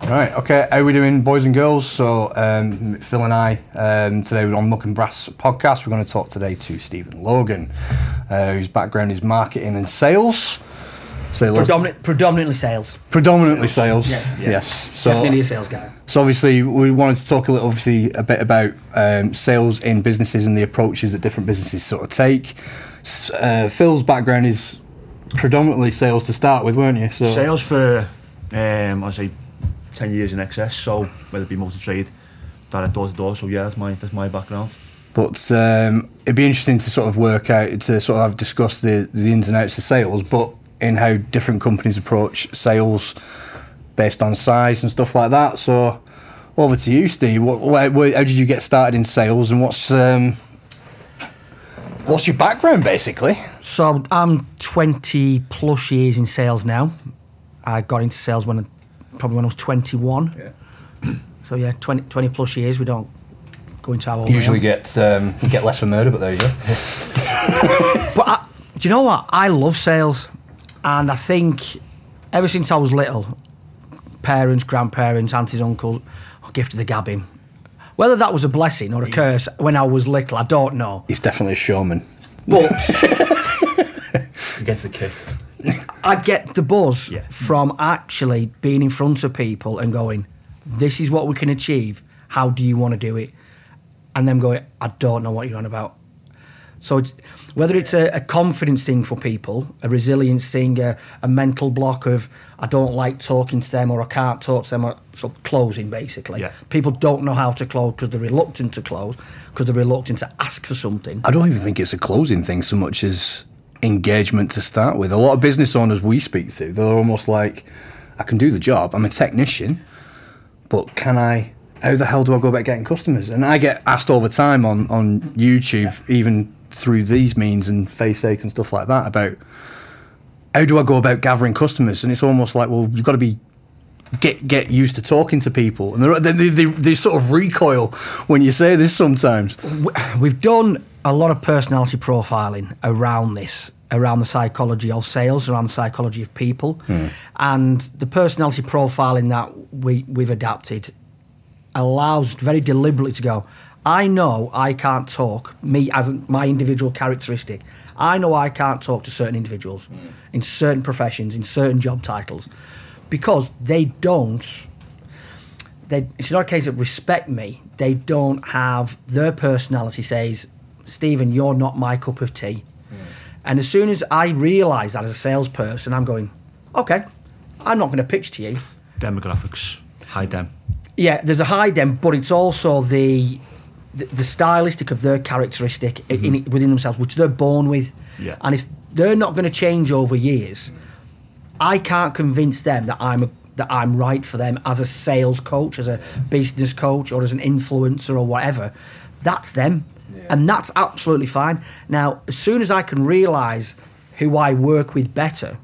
Right, okay, how are we doing, boys and girls? So, Phil and I, today we're on Muck and Brass podcast. We're going to talk today to Stephen Logan, whose background is marketing and sales. Predominantly sales. Predominantly sales, yes. So, definitely a sales guy. So obviously we wanted to talk a bit about sales in businesses and the approaches that different businesses sort of take. Phil's background is predominantly sales to start with, weren't you? So sales for, I'd say, 10 years in excess, so whether it be multi-trade, direct door to door, so yeah, that's my background. But it'd be interesting to sort of work out, to sort of have discussed the ins and outs of sales, but in how different companies approach sales based on size and stuff like that. So over to you, Steve. How did you get started in sales, and what's your background basically? So I'm 20 plus years in sales now. I got into sales when I was 21. Yeah. So yeah, 20 plus years. We don't go into how old Usually get less for murder, but there you go. But do you know what? I love sales, and I think ever since I was little, parents, grandparents, aunties, uncles, gift of the gabbing. Whether that was a blessing or a curse when I was little, I don't know. He's definitely a showman. But He gets the kick. I get the buzz from actually being in front of people and going, this is what we can achieve. How do you want to do it? And them going, I don't know what you're on about. So whether it's a confidence thing for people, a resilience thing, a mental block of I don't like talking to them or I can't talk to them, or sort of closing basically. Yeah. People don't know how to close because they're reluctant to close, because they're reluctant to ask for something. I don't even think it's a closing thing so much as engagement to start with. A lot of business owners we speak to, they're almost like, I can do the job, I'm a technician, but how the hell do I go about getting customers? And I get asked all the time on YouTube, even through these means and FaceAche and stuff like that, about how do I go about gathering customers? And it's almost like, well, you've got to get used to talking to people, and they sort of recoil when you say this sometimes. We've done a lot of personality profiling around this, around the psychology of sales, around the psychology of people, and the personality profiling that we've adapted allows very deliberately to go, I know I can't talk, me as my individual characteristic, I know I can't talk to certain individuals in certain professions, in certain job titles, because it's not a case of respect me, they don't have, their personality says, Stephen, you're not my cup of tea. And as soon as I realise that as a salesperson, I'm going, okay, I'm not going to pitch to you. Demographics, high dem. Yeah, there's a high dem, but it's also the stylistic of their characteristic within themselves, which they're born with. Yeah. And if they're not going to change over years, I can't convince them that I'm right for them as a sales coach, as a business coach, or as an influencer or whatever. That's them. Yeah. And that's absolutely fine. Now, as soon as I can realise who I work with better,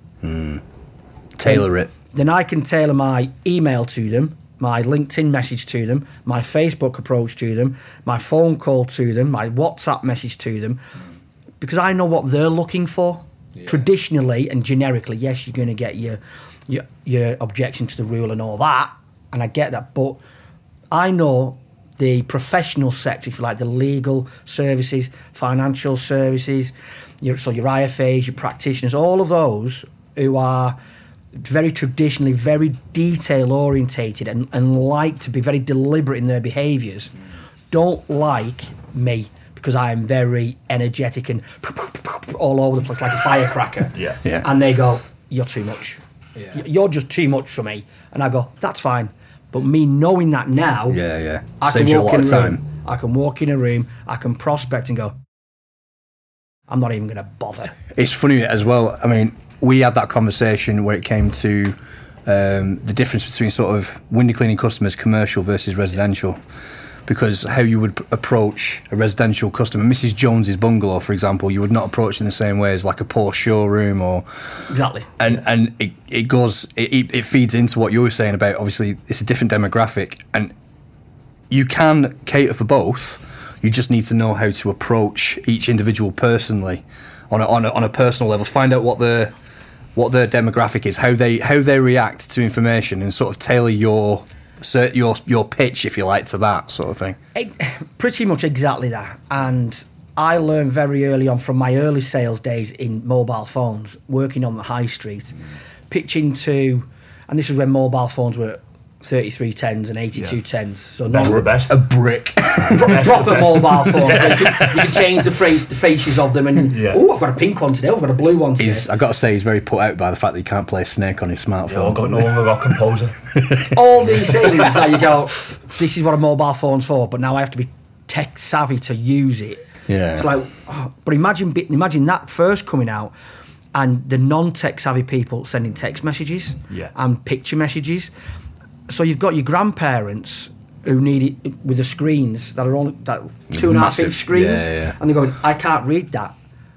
tailor it. Then I can tailor my email to them, my LinkedIn message to them, my Facebook approach to them, my phone call to them, my WhatsApp message to them, because I know what they're looking for. Yeah. Traditionally and generically, yes, you're going to get your objection to the rule and all that, and I get that, but I know the professional sector, if you like, the legal services, financial services, your IFAs, your practitioners, all of those who are very traditionally, very detail orientated and like to be very deliberate in their behaviours, don't like me because I am very energetic and all over the place like a firecracker. Yeah. And they go, you're too much. Yeah. You're just too much for me. And I go, that's fine. But me knowing that now, I saves you a lot of time. I can walk in a room, I can prospect and go, I'm not even going to bother. It's funny as well. I mean, we had that conversation where it came to the difference between sort of window cleaning customers, commercial versus residential, because how you would approach a residential customer, Mrs. Jones's bungalow, for example, you would not approach in the same way as like a Porsche showroom or exactly. And it feeds into what you were saying about, obviously it's a different demographic, and you can cater for both. You just need to know how to approach each individual personally on a personal level. Find out what what their demographic is, how they react to information, and sort of tailor your pitch, if you like, to that sort of thing. Pretty much exactly that. And I learned very early on from my early sales days in mobile phones, working on the high street, pitching to, and this is when mobile phones were 3310s and 8210s. So Best of the best. A brick. proper mobile phones. You can change the faces of them, and I've got a pink one today, I've got a blue one today. I've got to say, he's very put out by the fact that he can't play Snake on his smartphone. No longer got Composer. All these things that you go, this is what a mobile phone's for, but now I have to be tech savvy to use it. Yeah. It's like, but imagine that first coming out, and the non-tech savvy people sending text messages and picture messages. So you've got your grandparents who need it with the screens that are on that 2.5-inch screens, and they're going, I can't read that.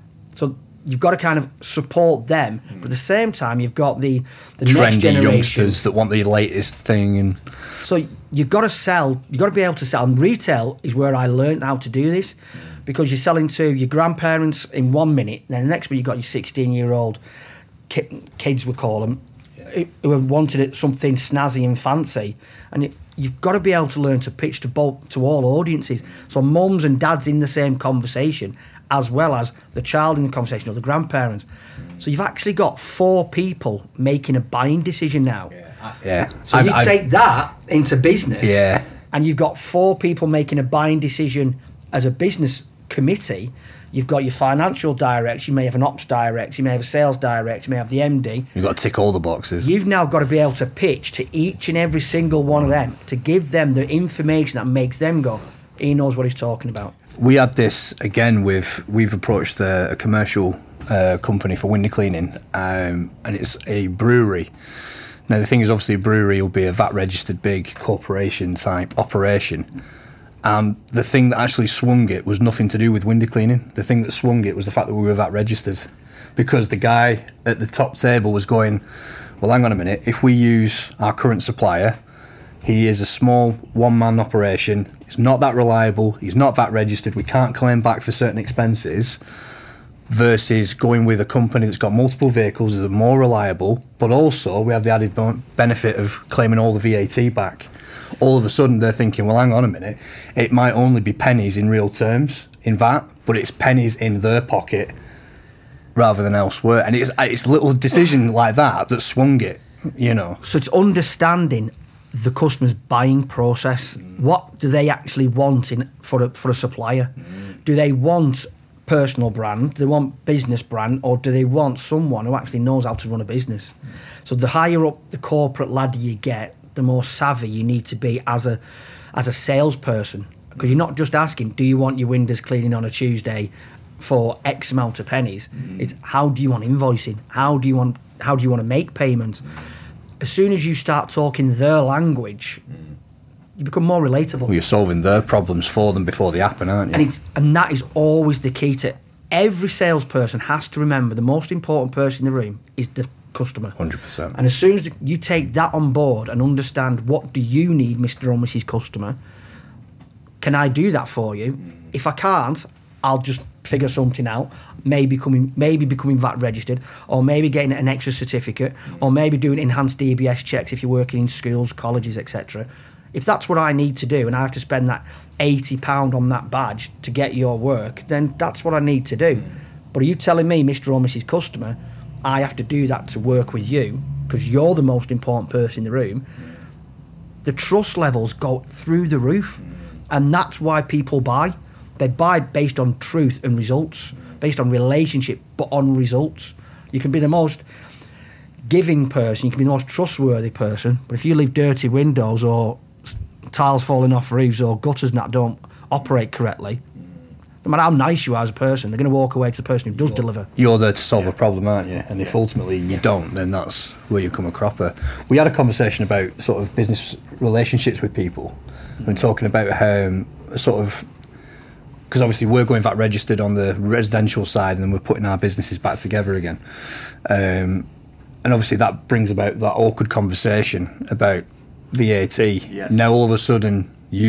So you've got to kind of support them, but at the same time you've got the trendy next generation youngsters that want the latest thing, and so you've got to sell. You've got to be able to sell. And retail is where I learned how to do this, because you're selling to your grandparents in 1 minute, then the next minute you've got your 16-year-old kids, we call them, who wanted something snazzy and fancy, and you've got to be able to learn to pitch to all audiences. So mums and dads in the same conversation, as well as the child in the conversation or the grandparents. So you've actually got 4 people making a buying decision now. Yeah. So you take that into business, and you've got 4 people making a buying decision as a business committee. You've got your financial director, you may have an ops director, you may have a sales director, you may have the MD. You've got to tick all the boxes. You've now got to be able to pitch to each and every single one of them to give them the information that makes them go, he knows what he's talking about. We had this again we've approached a commercial company for window cleaning, and it's a brewery. Now the thing is, obviously a brewery will be a VAT registered big corporation type operation. And the thing that actually swung it was nothing to do with window cleaning. The thing that swung it was the fact that we were VAT registered. Because the guy at the top table was going, well, hang on a minute, if we use our current supplier, he is a small one-man operation, he's not that reliable, he's not VAT registered, we can't claim back for certain expenses, versus going with a company that's got multiple vehicles, that are more reliable, but also we have the added benefit of claiming all the VAT back. All of a sudden they're thinking, well, hang on a minute, it might only be pennies in real terms in VAT, but it's pennies in their pocket rather than elsewhere. And it's a little decision like that swung it, you know. So it's understanding the customer's buying process. What do they actually want for a supplier? Do they want personal brand, do they want business brand, or do they want someone who actually knows how to run a business? So the higher up the corporate ladder you get, the more savvy you need to be as a salesperson, because you're not just asking, do you want your windows cleaning on a Tuesday for X amount of pennies? It's how do you want invoicing? How do you want to make payments? As soon as you start talking their language, you become more relatable. Well, you're solving their problems for them before they happen, aren't you? And that is always the key to every salesperson has to remember. The most important person in the room is the customer. 100%. And as soon as you take that on board and understand, what do you need, Mr. or Mrs. Customer? Can I do that for you? If I can't, I'll just figure something out. Maybe becoming VAT registered, or maybe getting an extra certificate, or maybe doing enhanced DBS checks if you're working in schools, colleges, etc. If that's what I need to do, and I have to spend that £80 on that badge to get your work, then that's what I need to do. But are you telling me, Mr. or Mrs. Customer, I have to do that to work with you because you're the most important person in the room? The trust levels go through the roof, and that's why people buy. They buy based on truth and results, based on relationship, but on results. You can be the most giving person, you can be the most trustworthy person, but if you leave dirty windows or tiles falling off roofs or gutters that don't operate correctly, no matter how nice you are as a person, they're going to walk away to the person who does deliver. You're there to solve a problem, aren't you? And if ultimately you don't, then that's where you come a cropper. We had a conversation about sort of business relationships with people when talking about how sort of, because obviously we're going VAT registered on the residential side and then we're putting our businesses back together again. And obviously that brings about that awkward conversation about VAT. Yeah. Now all of a sudden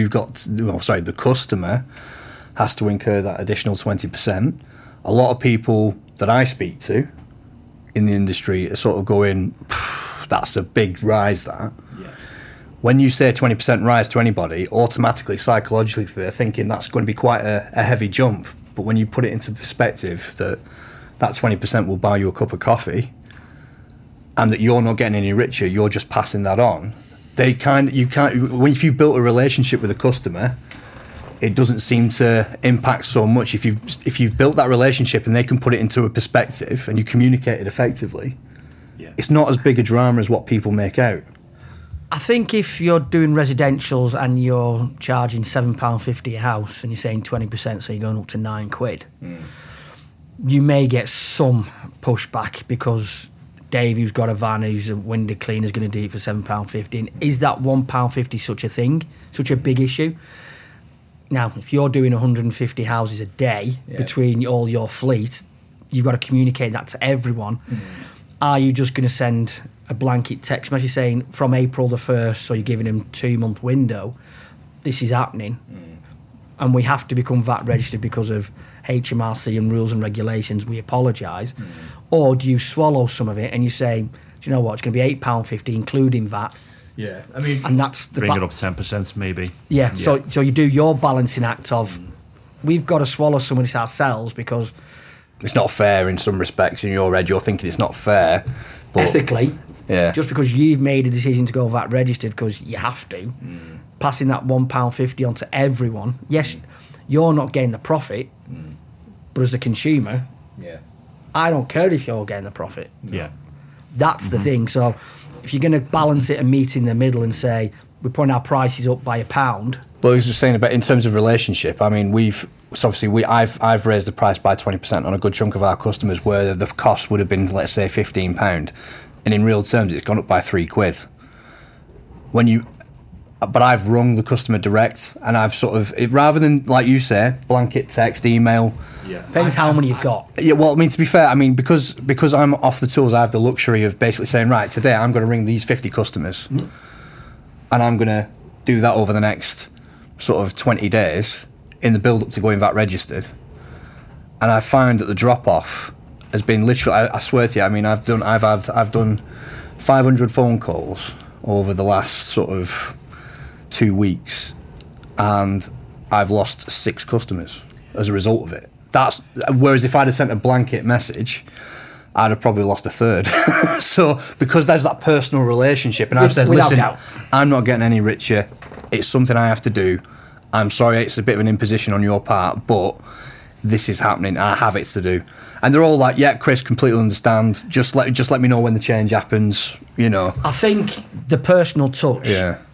the customer has to incur that additional 20%. A lot of people that I speak to in the industry are sort of going, that's a big rise, that. Yeah. When you say 20% rise to anybody, automatically, psychologically, they're thinking that's going to be quite a heavy jump. But when you put it into perspective that 20% will buy you a cup of coffee and that you're not getting any richer, you're just passing that on. If you built a relationship with a customer, it doesn't seem to impact so much. If you've built that relationship and they can put it into a perspective and you communicate it effectively, it's not as big a drama as what people make out. I think if you're doing residentials and you're charging £7.50 a house and you're saying 20%, so you're going up to £9, you may get some pushback because Dave, who's got a van, who's a window cleaner, is going to do it for £7.50. And is that £1.50 such a thing, such a big issue? Now, if you're doing 150 houses a day between all your fleet, you've got to communicate that to everyone. Are you just going to send a blanket text message saying from April the 1st, so you're giving them 2-month window, this is happening, and we have to become VAT registered because of HMRC and rules and regulations, we apologise? Or do you swallow some of it and you say, do you know what, it's going to be £8.50 including VAT? Yeah, I mean, and that's the bring it up 10% maybe. Yeah, so you do your balancing act of we've got to swallow some of this ourselves because it's not fair in some respects. In your head, you're thinking it's not fair. But ethically, yeah, just because you've made a decision to go VAT registered because you have to, passing that £1.50 on to everyone. Yes, you're not getting the profit, but as the consumer, I don't care if you're getting the profit. Yeah, that's the thing. So if you're going to balance it and meet in the middle and say we're putting our prices up by £1. Well, I was just saying about in terms of relationship. I mean, I've raised the price by 20% on a good chunk of our customers, where the cost would have been, let's say, £15, and in real terms, it's gone up by £3. But I've rung the customer direct, and I've sort of, rather than, like you say, blanket text, email. Yeah. Depends how many you've got. Yeah, well, I mean, to be fair, I mean, because I'm off the tools, I have the luxury of basically saying, right, today I'm going to ring these 50 customers, and I'm going to do that over the next sort of 20 days in the build-up to going VAT registered. And I found that the drop-off has been literally, I swear to you, I mean, I've done 500 phone calls over the last sort of 2 weeks, and I've lost 6 customers as a result of it. Whereas if I'd have sent a blanket message, I'd have probably lost a third. So because there's that personal relationship, and I've said, listen, I'm not getting any richer. It's something I have to do. I'm sorry, it's a bit of an imposition on your part, but this is happening. I have it to do. And they're all like, yeah, Chris, completely understand. Just let me know when the change happens, you know. I think the personal touch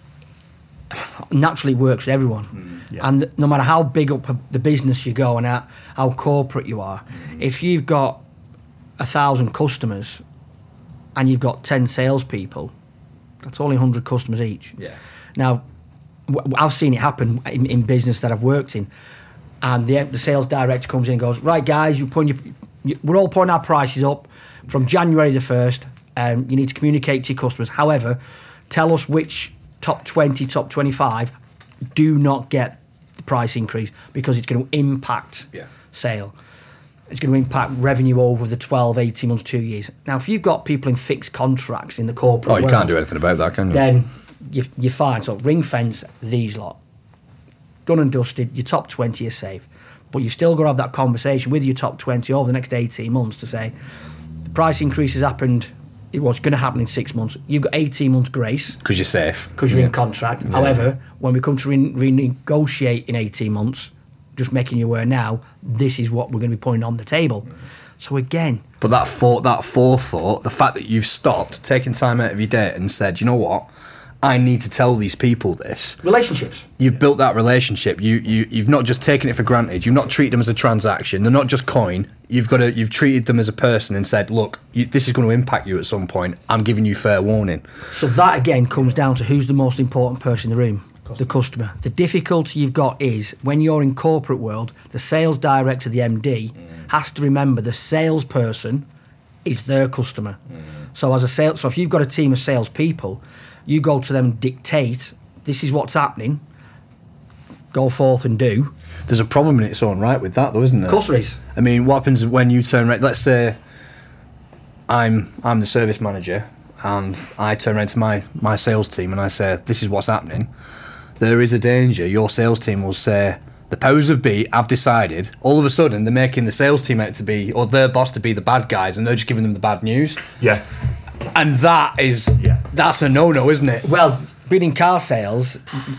naturally works with everyone. And no matter how big up the business you go and how corporate you are, if you've got 1,000 customers and you've got 10 salespeople, that's only 100 customers each. Yeah. Now, I've seen it happen in business that I've worked in, and the sales director comes in and goes, right, guys, we're all putting our prices up from January the 1st. You need to communicate to your customers. However, tell us which top 20, top 25 do not get the price increase because it's going to impact sale. It's going to impact revenue over the 12, 18 months, 2 years. Now, if you've got people in fixed contracts in the corporate you can't do anything about that, can you? Then you're fine. So ring fence these lot. Done and dusted, your top 20 is safe. But you've still got to have that conversation with your top 20 over the next 18 months to say, the price increase has happened, it was going to happen in 6 months. You've got 18 months grace. Because you're safe. Because you're in contract. However, when we come to renegotiate in 18 months, just making you aware now, this is what we're going to be putting on the table. So again... But that forethought, the fact that you've stopped, taken time out of your day and said, you know what, I need to tell these people this. Relationships. You've built that relationship. You've not just taken it for granted. You've not treated them as a transaction. They're not just coin. You've treated them as a person and said, look, this is going to impact you at some point. I'm giving you fair warning. So that again comes down to who's the most important person in the room. The customer. The difficulty you've got is when you're in corporate world, the sales director, the MD, has to remember the salesperson is their customer. So so if you've got a team of salespeople, you go to them and dictate, this is what's happening, go forth and do. There's a problem in its own right with that, though, isn't there? Of course there is. I mean, what happens when you turn around, let's say I'm the service manager, and I turn around to my sales team and I say, this is what's happening. There is a danger. Your sales team will say, the powers of be have decided. All of a sudden, they're making the sales team out to be, or their boss to be the bad guys, and they're just giving them the bad news. Yeah. And that's a no-no, isn't it? Well, being in car sales,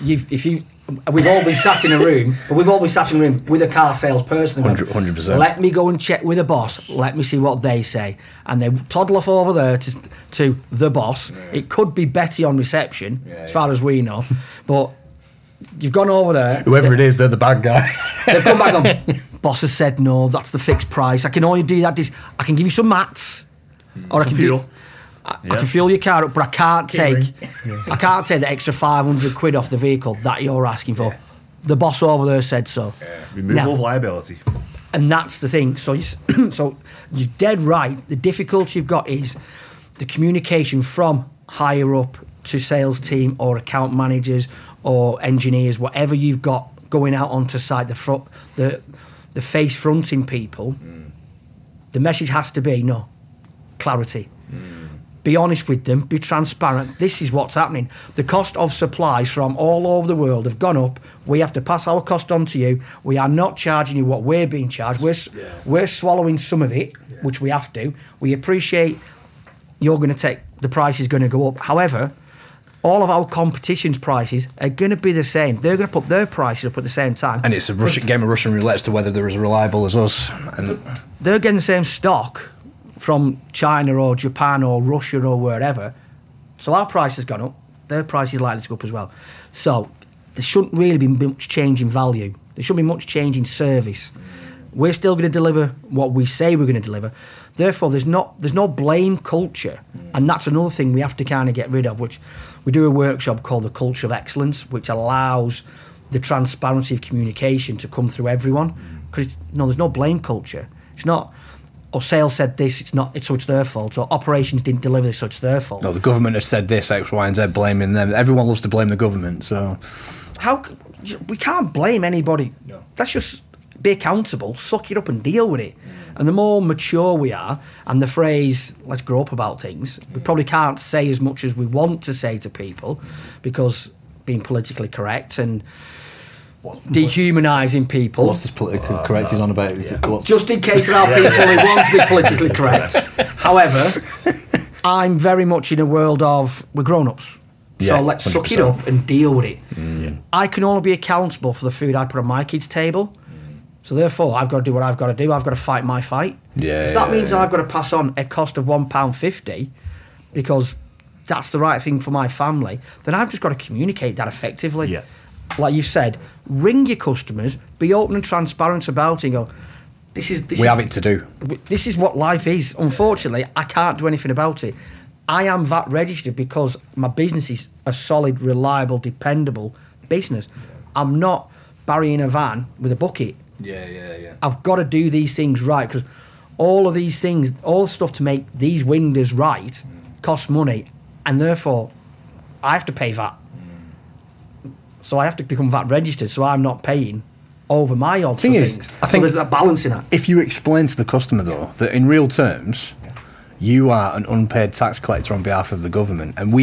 we've all been sat in a room, but we've all been sat in a room with a car salesperson. 100%. Let me go and check with the boss. Let me see what they say. And they toddle off over there to the boss. Yeah. It could be Betty on reception, as far as we know. But you've gone over there. Whoever it is, they're the bad guy. They've come back on. Boss has said no, that's the fixed price. I can only do that. I can give you some mats. Or I can fuel. I can fuel your car up, but I can't take the extra 500 quid off the vehicle that you're asking for. Yeah. The boss over there said so. Yeah. Removal of liability. And that's the thing. So you're dead right. The difficulty you've got is the communication from higher up to sales team or account managers or engineers, whatever you've got going out onto site, the face fronting people. The message has to be clarity. Be honest with them, be transparent. This is what's happening. The cost of supplies from all over the world have gone up. We have to pass our cost on to you. We are not charging you what we're being charged. We're swallowing some of it, which we have to. We appreciate you're going to take, the price is going to go up. However, all of our competition's prices are going to be the same. They're going to put their prices up at the same time. And it's a game of Russian roulette as to whether they're as reliable as us. And they're getting the same stock from China or Japan or Russia or wherever. So our price has gone up. Their price is likely to go up as well. So there shouldn't really be much change in value. There shouldn't be much change in service. We're still going to deliver what we say we're going to deliver. Therefore, there's no blame culture. And that's another thing we have to kind of get rid of, which we do a workshop called the Culture of Excellence, which allows the transparency of communication to come through everyone. Because there's no blame culture. It's not, sales said this, so it's their fault. Or operations didn't deliver this, so it's their fault. No, the government has said this, X, Y, and Z, blaming them. Everyone loves to blame the government, so we can't blame anybody. No. Let's just be accountable, suck it up and deal with it. And the more mature we are, and the phrase, let's grow up about things, we probably can't say as much as we want to say to people because being politically correct and dehumanising people. What's this politically correct he's on about? Just in case there are people who want to be politically correct. However, I'm very much in a world of we're grown-ups. So let's 100%. Suck it up and deal with it. I can only be accountable for the food I put on my kids' table. So therefore, I've got to do what I've got to do. I've got to fight my fight. If that means I've got to pass on a cost of £1.50 because that's the right thing for my family, then I've just got to communicate that effectively. Yeah. Like you said, ring your customers, be open and transparent about it and go, we have it to do. This is what life is. Unfortunately, I can't do anything about it. I am VAT registered because my business is a solid, reliable, dependable business. I'm not burying a van with a bucket. Yeah. I've got to do these things right because all of these things, all the stuff to make these windows right costs money and therefore I have to pay VAT. So I have to become VAT registered so I'm not paying over my odds for things. I think there's a balance in that. If you explain to the customer though that in real terms you are an unpaid tax collector on behalf of the government, and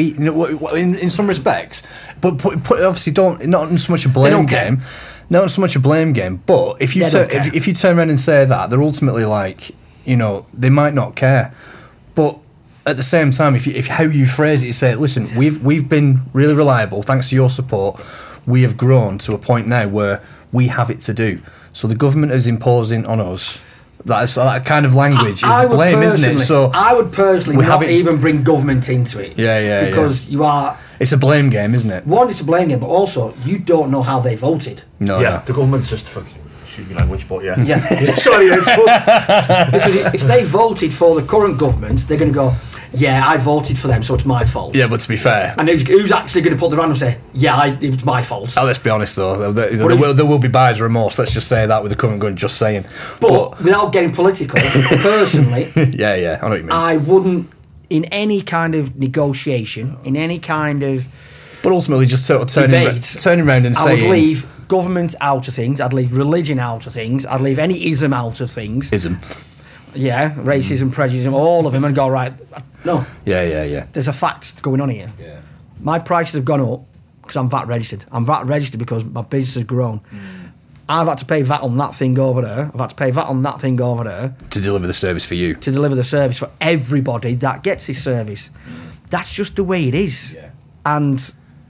in some respects, but obviously not in so much a blame game. Not so much a blame game, but if you turn around and say that, they're ultimately like, they might not care. But at the same time, if how you phrase it, you say, listen, we've been really reliable, thanks to your support. We have grown to a point now where we have it to do. So the government is imposing on us. That kind of language is blame, isn't it? So I would personally not even bring government into it. Yeah. Because you are... It's a blame game, isn't it? One, it's a blame game, but also, you don't know how they voted. No. The government's just fucking... Excuse me language, but yeah. Sorry, because if they voted for the current government, they're going to go, I voted for them, so it's my fault. Yeah, but to be fair... And who's actually going to put the hand and say, it was my fault? Let's be honest, though. There will be buyer's remorse. Let's just say that with the current government just saying. But without getting political, personally... I know what you mean. I wouldn't, in any kind of negotiation, in any kind of... But ultimately, just sort of turning around and saying... I would leave government out of things. I'd leave religion out of things. I'd leave any ism out of things. Ism. Yeah, racism, prejudice, all of them, and go, right, no, Yeah. there's a fact going on here. Yeah. My prices have gone up because I'm VAT registered. I'm VAT registered because my business has grown. I've had to pay VAT on that thing over there. I've had to pay VAT on that thing over there To deliver the service for you. to deliver the service for everybody that gets this service. That's just the way it is. Yeah. And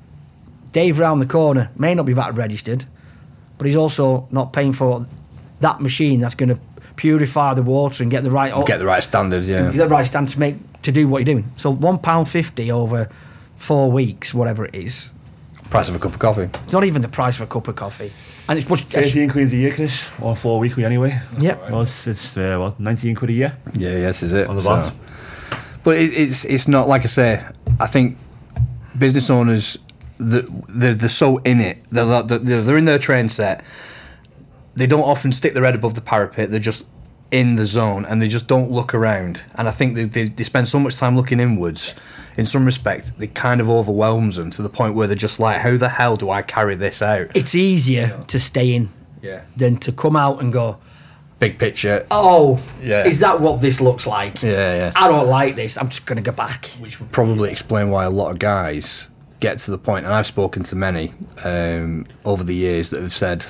Dave round the corner may not be VAT registered, but he's also not paying for that machine that's going to purify the water and get the right Get the right standard, yeah. get the right stand to do what you're doing. So £1.50 over 4 weeks, whatever it is, Price of a cup of coffee. it's not even the price of a cup of coffee. And it's much 13 quid a year, Chris, or 4 weekly anyway. Yep. Well, it's what, 19 quid a year Yeah, this is it. on the VAT. But it's not, like I say, I think business owners, they're so in it. They're in their train set. They don't often stick their head above the parapet. They're just in the zone and they just don't look around. And I think they spend so much time looking inwards. In some respect, it kind of overwhelms them to the point where they're just like, how the hell do I carry this out? It's easier to stay in than to come out and go, Big picture. oh, Yeah. is that what this looks like? Yeah. I don't like this. I'm just going to go back. Which would probably explain why a lot of guys get to the point, and I've spoken to many over the years that have said,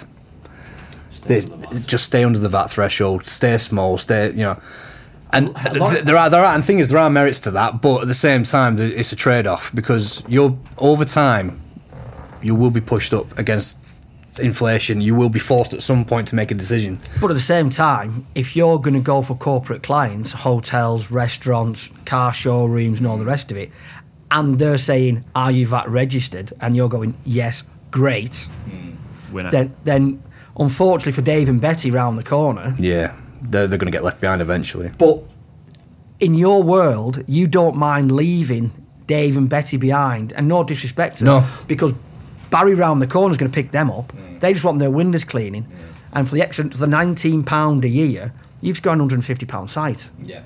just stay under the VAT threshold, stay small, and there are, and the thing is, there are merits to that, but at the same time, it's a trade-off because over time, you will be pushed up against inflation. You will be forced at some point to make a decision. But at the same time, if you're going to go for corporate clients, hotels, restaurants, car showrooms, and all the rest of it, and they're saying, "Are you VAT registered?" and you're going, "Yes, great," winner. then unfortunately for Dave and Betty round the corner, Yeah, they're going to get left behind eventually. but in your world, you don't mind leaving Dave and Betty behind, and no disrespect to them, No. because Barry round the corner is going to pick them up. They just want their windows cleaning, and for the £19 a year, you've just got a £150 site. Yeah.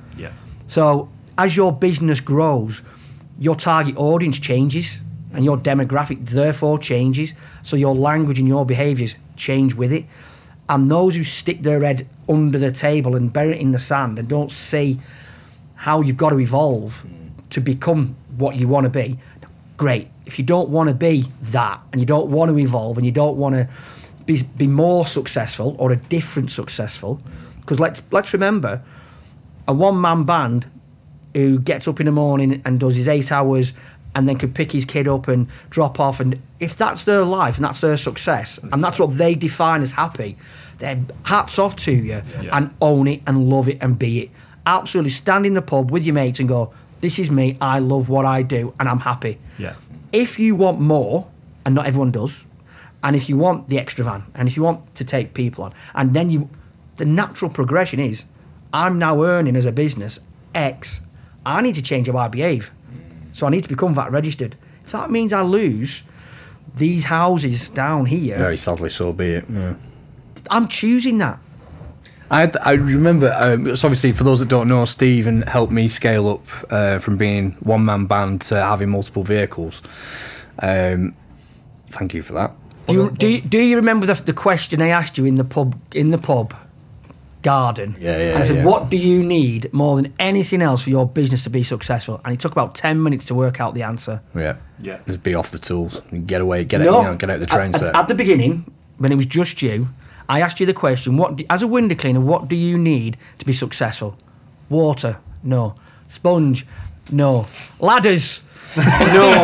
So as your business grows, your target audience changes and your demographic therefore changes. So your language and your behaviours change with it. And those who stick their head under the table and bury it in the sand and don't see how you've got to evolve to become what you want to be, great. If you don't want to be that and you don't want to evolve and you don't want to be more successful or a different successful, because let's remember, a one-man band who gets up in the morning and does his 8 hours and then can pick his kid up and drop off, and if that's their life and that's their success and that's what they define as happy, then hats off to you. And own it and love it and be it. Absolutely stand in the pub with your mates and go, this is me, I love what I do and I'm happy. Yeah. If you want more, and not everyone does, and if you want the extra van and if you want to take people on, and then the natural progression is, I'm now earning as a business X, I need to change how I behave. So I need to become VAT registered. If that means I lose these houses down here, Very sadly, so be it. Yeah. I'm choosing that. I remember, it's obviously, for those that don't know, Stephen helped me scale up from being one-man band to having multiple vehicles. Thank you for that. Do you remember the question I asked you in the pub garden? Yeah, And I said, what do you need more than anything else for your business to be successful? And it took about 10 minutes to work out the answer. Yeah. Yeah. Just be off the tools. Get away, get No. out the train set. At the beginning, when it was just you, I asked you the question, as a window cleaner, what do you need to be successful? Water? No. Sponge? No. Ladders? No.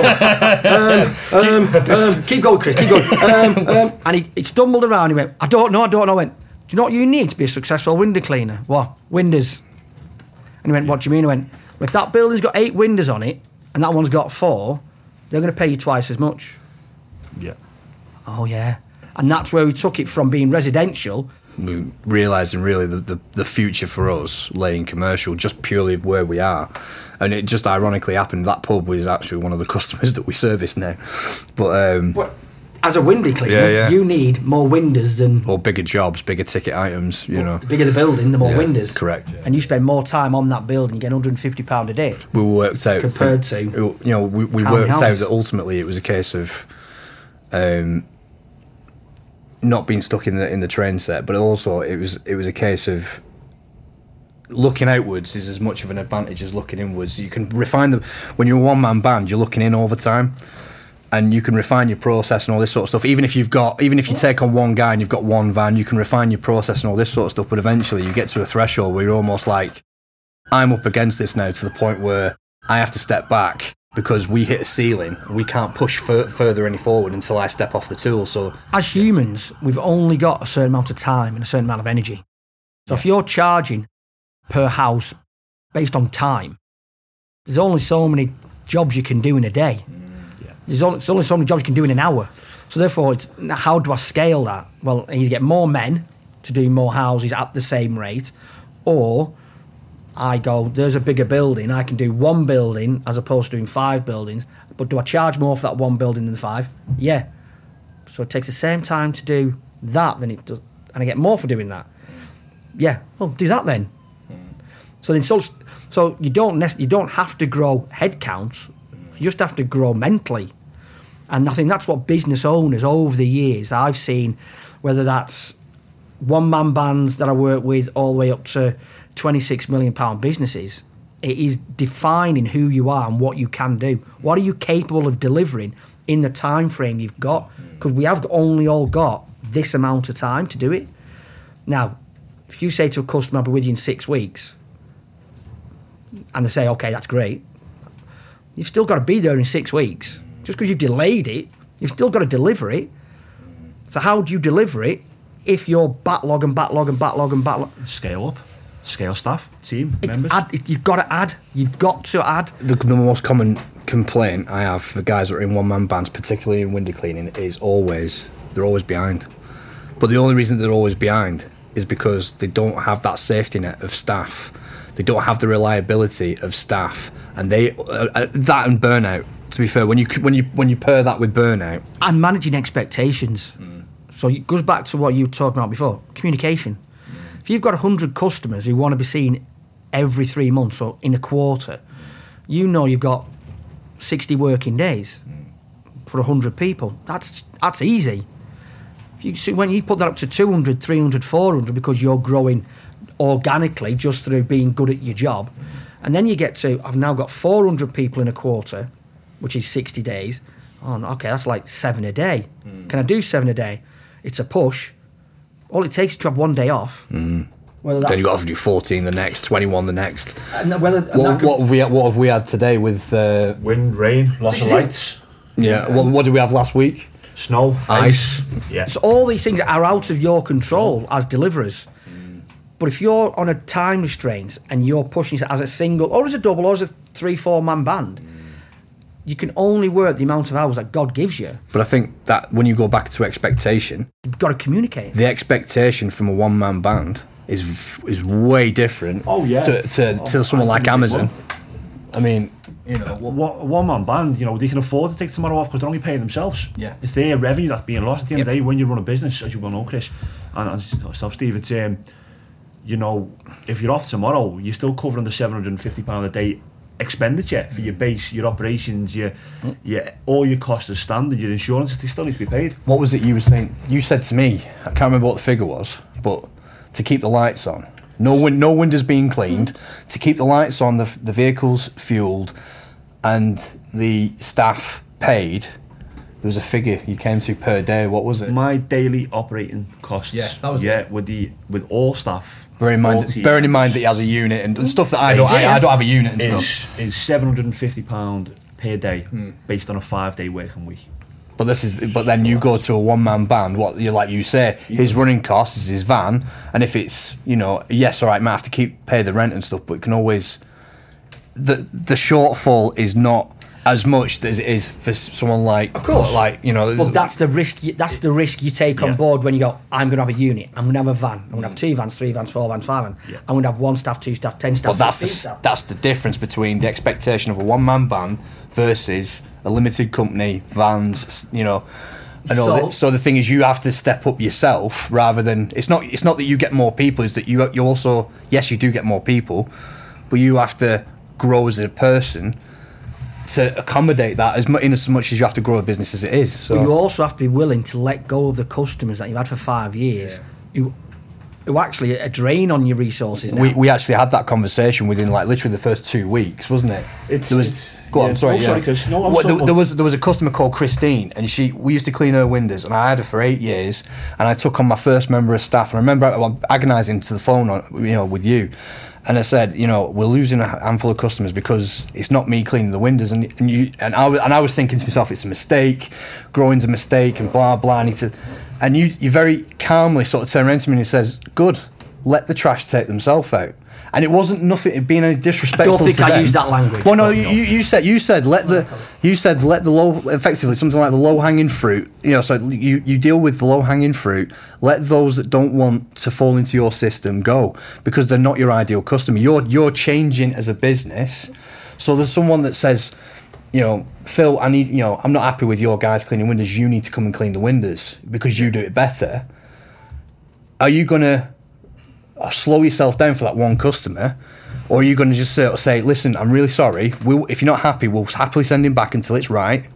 Keep going, Chris, keep going. And he stumbled around, he went, I don't know. I went, do you know what you need to be a successful window cleaner? What? Windows. And he went, what do you mean? I went, well, if that building's got 8 windows on it, and that one's got 4, they're going to pay you twice as much. Yeah. Oh, yeah. And that's where we took it from being residential. We realising really the future for us lay in commercial, just purely where we are. And it just ironically happened that pub was actually one of the customers that we service now. But As a window cleaner, you need more windows than... or bigger jobs, bigger ticket items, you know. The bigger the building, the more Yeah, windows. correct. Yeah. And you spend more time on that building, you get £150 a day. We worked out... Compared to you know, we how many worked out houses? that ultimately it was a case of... not being stuck in the train set, but also it was a case of looking outwards is as much of an advantage as looking inwards. You can refine them. When you're a one-man band, you're looking in all the time, and you can refine your process and all this sort of stuff. Even if you take on one guy and you've got one van, you can refine your process and all this sort of stuff. But eventually, you get to a threshold where you're almost like, I'm up against this now, to the point where I have to step back because we hit a ceiling. We can't push further any forward until I step off the tool. So, as humans, we've only got a certain amount of time and a certain amount of energy. So if you're charging per house based on time, there's only so many jobs you can do in a day. There's only so many jobs you can do in an hour. So therefore, it's how do I scale that? Well, you get more men to do more houses at the same rate, or I go, there's a bigger building, I can do one building as opposed to doing 5 buildings, but do I charge more for that one building than the 5? Yeah. So it takes the same time to do that than it does, and I get more for doing that. Yeah, well, do that then. So you don't have to grow headcounts. You just have to grow mentally, and I think that's what business owners over the years I've seen, whether that's one-man bands that I work with all the way up to £26 million businesses. It is defining who you are and what you can do. What are you capable of delivering in the time frame you've got? Because we have only all got this amount of time to do it. Now, if you say to a customer, I'll be with you in 6 weeks, and they say, okay, that's great, you've still got to be there in 6 weeks. Just because you've delayed it, you've still got to deliver it. So how do you deliver it if you're backlog? Scale up. Scale staff, team, members. You've got to add. You've got to add. The most common complaint I have for guys that are in one-man bands, particularly in window cleaning, is they're always behind. But the only reason they're always behind is because they don't have that safety net of staff. They don't have the reliability of staff, and that and burnout. To be fair, when you pair that with burnout and managing expectations, so it goes back to what you were talking about before: communication. If you've got 100 customers who want to be seen every 3 months or in a quarter, you know you've got 60 working days for 100 people. That's easy. When you put that up to 200, 300, 400 because you're growing organically just through being good at your job, and then you get to, I've now got 400 people in a quarter, which is 60 days. Oh, okay, that's like 7 a day. Can I do 7 a day? It's a push. All it takes is to have 1 day off. Then you've got to do 14 the next, 21 the next. What have we had today with... wind, rain, lots of lights. Yeah, what did we have last week? Snow, ice. Yeah. So all these things are out of your control as deliverers. But if you're on a time restraint and you're pushing it as a single or as a double or as a 3-4 man band, you can only work the amount of hours that God gives you. But I think that when you go back to expectation, you've got to communicate. The expectation from a one-man band is way different. Oh yeah. To someone like Amazon. I mean, you know, one-man band, you know, they can afford to take tomorrow off because they're only paying themselves. Yeah. It's their revenue that's being lost at the end of the day when you run a business, as you well know, Chris, and yourself, Steve. It's you know, if you're off tomorrow, you're still covering the £750 a day expenditure for your base, your operations, your all your costs are standard, your insurance, they still need to be paid. What was it you were saying? You said to me, I can't remember what the figure was, but to keep the lights on, no windows being cleaned, to keep the lights on, the vehicles fueled, and the staff paid. There was a figure you came to per day. What was it? My daily operating costs. Yeah, that was it. with all staff. Bearing in mind that he has a unit and stuff that I don't have a unit and stuff. Is £750 per day based on a 5-day working week. But then you go to a one-man band. What you say, his running costs is his van, and if it's, you know, yes, all right, might have to pay the rent and stuff, but it can always the shortfall is not as much as it is for someone like, of course, like, you know. But that's the risk. That's the risk you take on board when you go, I'm going to have a unit. I'm going to have a van. I'm going to have 2 vans, 3 vans, 4 vans, 5 vans. Yeah. I'm going to have 1 staff, 2 staff, 10 staff. But that's the difference between the expectation of a one-man band versus a limited company, vans, you know. So the thing is, you have to step up yourself rather than it's not that you get more people. It's that you also, yes, you do get more people, but you have to grow as a person to accommodate that as much as you have to grow a business as it is. So but you also have to be willing to let go of the customers that you've had for 5 years who who actually a drain on your resources now. We actually had that conversation within like literally the first 2 weeks, wasn't it? Go on, sorry. Sorry, Chris. No, there was a customer called Christine, and we used to clean her windows, and I had her for 8 years, and I took on my first member of staff, and I remember agonising to the phone with you, and I said, we're losing a handful of customers because it's not me cleaning the windows, and I was thinking to myself, it's a mistake, growing's a mistake, and blah blah. And you very calmly sort of turn around to me and he says, "Good, let the trash take themselves out." And it wasn't nothing being any disrespectful. I don't think to I them. used that language. Well, no, you said let the low, effectively something like the low hanging fruit. So you deal with the low hanging fruit. Let those that don't want to fall into your system go, because they're not your ideal customer. You're changing as a business. So there's someone that says, Phil, I need, I'm not happy with your guys cleaning windows. You need to come and clean the windows because you do it better. Are you gonna slow yourself down for that one customer, or are you going to just say, listen, I'm really sorry, if you're not happy, we'll happily send him back until it's right,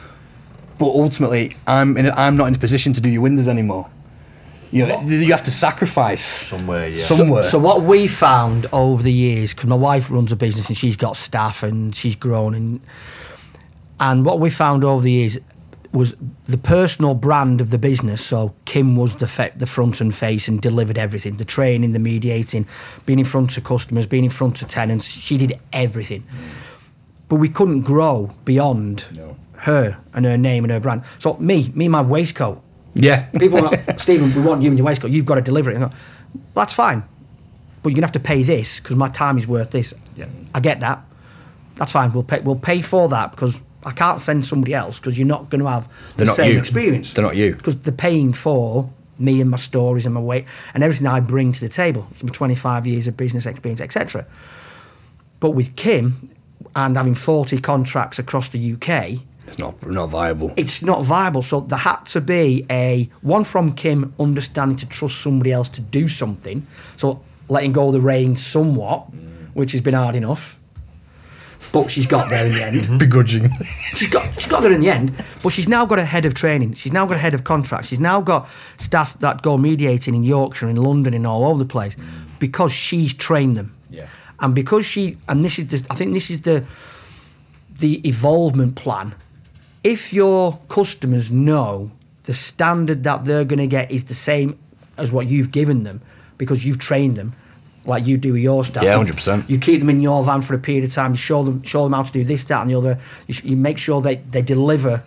but ultimately I'm not in a position to do your windows anymore. You have to sacrifice somewhere. So what we found over the years, because my wife runs a business and she's got staff and she's grown, and what we found over the years was the personal brand of the business. So Kim was the front and face and delivered everything, the training, the mediating, being in front of customers, being in front of tenants. She did everything. But we couldn't grow beyond her and her name and her brand. So me and my waistcoat. Yeah. People are like, Stephen, we want you and your waistcoat. You've got to deliver it. And I go, that's fine. But you're going to have to pay this because my time is worth this. Yeah. I get that. That's fine. We'll pay for that because I can't send somebody else because you're not going to have the same experience. They're not you. Because they're paying for me and my stories and my weight and everything I bring to the table. So 25 years of business experience, etc. But with Kim and having 40 contracts across the UK, it's not viable. It's not viable. So there had to be one from Kim understanding to trust somebody else to do something. So letting go of the reins somewhat, which has been hard enough. But she's got there in the end. Begrudging. She's got there in the end. But she's now got a head of training. She's now got a head of contracts. She's now got staff that go mediating in Yorkshire, in London, and all over the place, because she's trained them. Yeah. And because this is the evolvement plan. If your customers know the standard that they're going to get is the same as what you've given them, because you've trained them, like you do with your staff. Yeah, 100%. You keep them in your van for a period of time. You show them how to do this, that, and the other. You make sure they deliver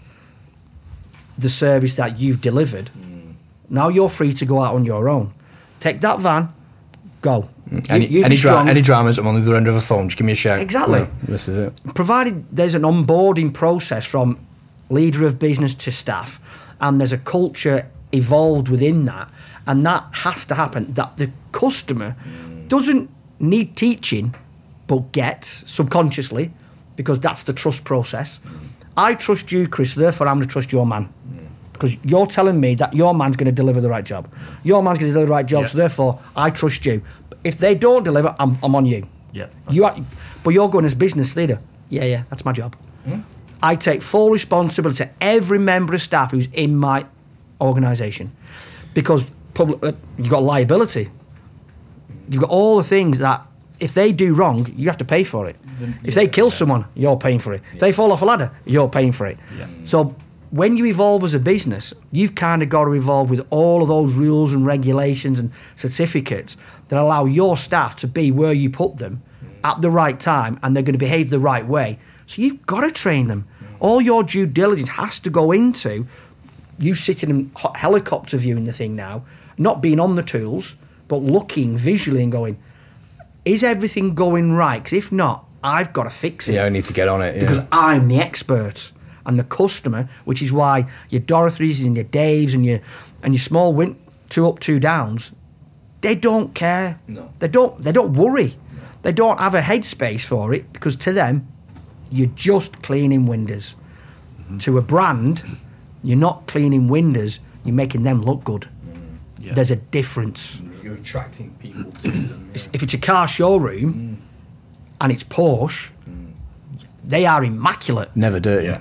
the service that you've delivered. Now you're free to go out on your own. Take that van, go. Any dramas, I'm on the other end of a phone, just give me a shout. Exactly. Well, this is it. Provided there's an onboarding process from leader of business to staff, and there's a culture evolved within that, and that has to happen, that the customer doesn't need teaching, but gets subconsciously, because that's the trust process. I trust you, Chris, therefore I'm going to trust your man. Because you're telling me that your man's going to deliver the right job. Your man's going to deliver the right job, so therefore I trust you. If they don't deliver, I'm on you. Yeah. But you're going as business leader. Yeah, that's my job. I take full responsibility to every member of staff who's in my organisation. Because you've got liability. You've got all the things that if they do wrong, you have to pay for it. If they kill someone, you're paying for it. If they fall off a ladder, you're paying for it. Yeah. So when you evolve as a business, you've kind of got to evolve with all of those rules and regulations and certificates that allow your staff to be where you put them at the right time, and they're going to behave the right way. So you've got to train them. All your due diligence has to go into you sitting in helicopter viewing the thing now, not being on the tools, but looking visually and going, is everything going right? Because if not, I've got to fix it. Yeah, I need to get on it. Yeah. Because I'm the expert. And the customer, which is why your Dorothys and your Daves and your small 2 up, 2 downs, they don't care. No. They don't worry. They don't have a headspace for it, because to them, you're just cleaning windows. To a brand, you're not cleaning windows, you're making them look good. Yeah. There's a difference. You're attracting people to them. Yeah. If it's a car showroom and it's Porsche, they are immaculate. Never dirty. Yeah.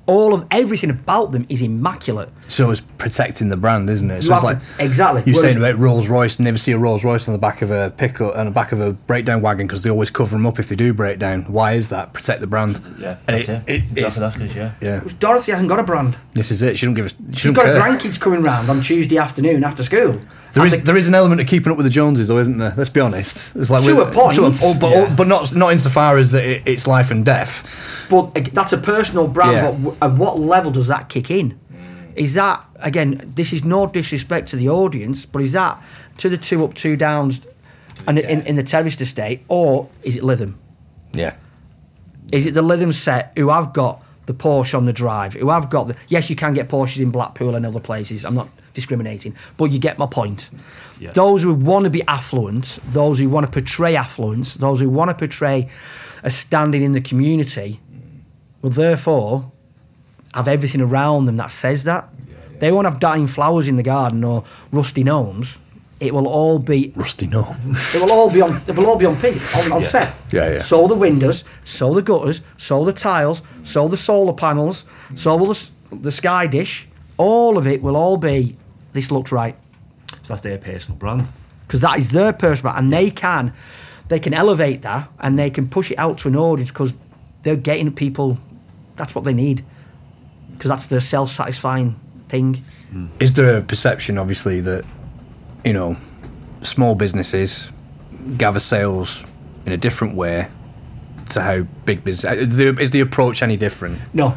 All of everything about them is immaculate. So it's protecting the brand, isn't it? You So it's have like to- exactly. you're Whereas- saying about Rolls Royce. Never see a Rolls Royce on the back of a pickup and the back of a breakdown wagon because they always cover them up if they do break down. Why is that? Protect the brand. Yeah, and that's it. it's, That's it, yeah. yeah. Dorothy hasn't got a brand. This is it. She don't give us. She She's don't got care. grandkids coming round on Tuesday afternoon after school. There is an element of keeping up with the Joneses, though, isn't there? Let's be honest. It's like To a point. but not insofar as that it's life and death. But that's a personal brand. Yeah. But at what level does that kick in? Is that, again, this is no disrespect to the audience, but is that to the 2 up, 2 downs and in the terraced estate, or is it Lytham? Yeah. Is it the Lytham set who have got the Porsche on the drive, who have got the... Yes, you can get Porsches in Blackpool and other places. I'm not discriminating, but you get my point. Yeah. Those who want to be affluent, those who want to portray affluence, those who want to portray a standing in the community, will therefore have everything around them that says that. They won't have dying flowers in the garden or rusty gnomes. It will all be... Rusty no. It will all be on. It will all be on set. Yeah. So the windows, so the gutters, so the tiles, so the solar panels, so will the sky dish. All of it will all be. This looks right So that's their personal brand. because that is their personal, and they can elevate that and they can push it out to an audience because they're getting people. That's what they need because that's their self-satisfying thing. Is there a perception, obviously, that, you know, small businesses gather sales in a different way to how big business... Is the approach any different? No,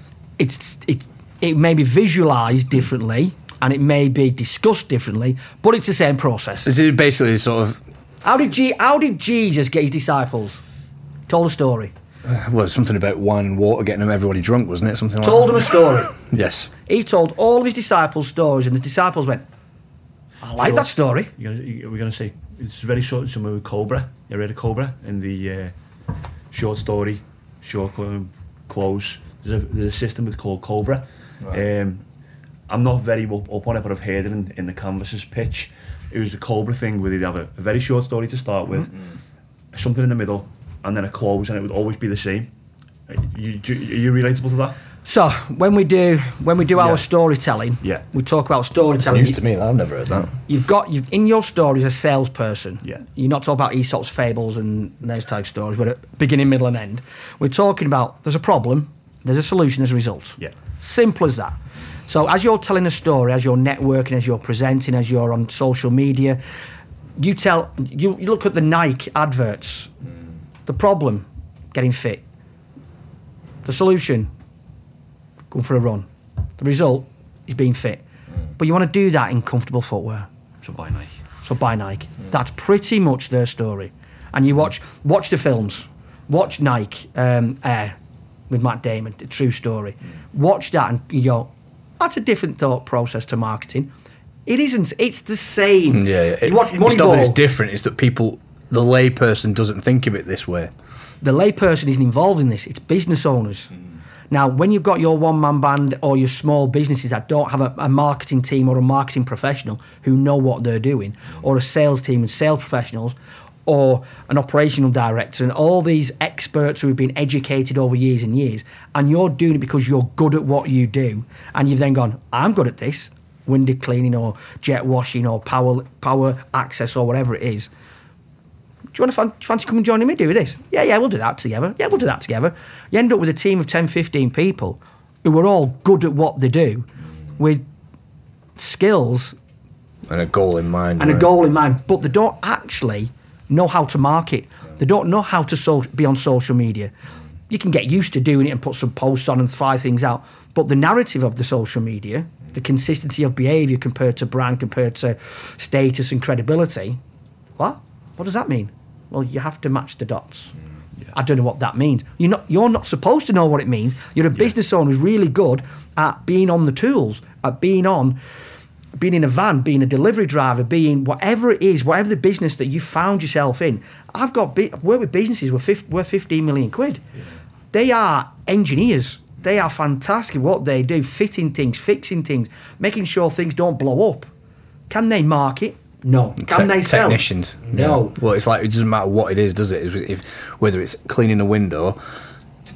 it may be visualised differently and it may be discussed differently, but it's the same process. Is it basically sort of... How did Jesus get his disciples? Told a story. Well, something about wine and water getting everybody drunk, wasn't it? Something Told them like a story. that. Yes. He told all of his disciples stories, and the disciples went, "I like that story." We're going to say it's very short. Something with Cobra. You read of Cobra in the short story, short quotes. There's a system it's called Cobra. Right. I'm not very up on it, but I've heard it in the Canvases pitch. It was the Cobra thing where they'd have a very short story to start with, something in the middle, and then a close, and it would always be the same. Are you relatable to that? So when we do our Yeah. storytelling, Yeah. we talk about storytelling. News to me. I've never heard that. You've in your story as a salesperson. Yeah. You're not talking about Aesop's fables and those type of stories, but at beginning, middle, and end. We're talking about there's a problem, there's a solution, there's a result. Yeah. Simple as that. So as you're telling a story, as you're networking, as you're presenting, as you're on social media, you look at the Nike adverts. The problem, getting fit. The solution, going for a run. The result is being fit. But you want to do that in comfortable footwear. So buy Nike. So buy Nike. That's pretty much their story. And you watch the films. Watch Nike Air with Matt Damon, the true story. Watch that and you go, that's a different thought process to marketing. It isn't. It's the same. Yeah. You watch It's not that Moneyball. it's different. It's that the layperson doesn't think of it this way. The layperson isn't involved in this. It's business owners. Now, when you've got your one-man band or your small businesses that don't have a marketing team or a marketing professional who know what they're doing, or a sales team and sales professionals, or an operational director and all these experts who have been educated over years and years, and you're doing it because you're good at what you do, and you've then gone, I'm good at this, window cleaning or jet washing or power access or whatever it is. Do you want to fancy coming joining me do this? Yeah, we'll do that together. Yeah, we'll do that together. You end up with a team of 10, 15 people who are all good at what they do with skills And a goal in mind. and a right? goal in mind, but they don't actually know how to market. They don't know how to be on social media. You can get used to doing it and put some posts on and fly things out, but the narrative of the social media, the consistency of behaviour compared to brand, compared to status and credibility, what does that mean? Well, you have to match the dots. I don't know what that means. You're not supposed to know what it means. You're a business owner who's really good at being on the tools, at being in a van, being a delivery driver, being whatever it is, whatever the business that you found yourself in. I've worked with businesses worth 15 million quid. Yeah. They are engineers. They are fantastic at what they do, fitting things, fixing things, making sure things don't blow up. Can they market? No. Can they sell? Technicians. No. Yeah. Well, it's like it doesn't matter what it is, does it? Whether it's cleaning a window,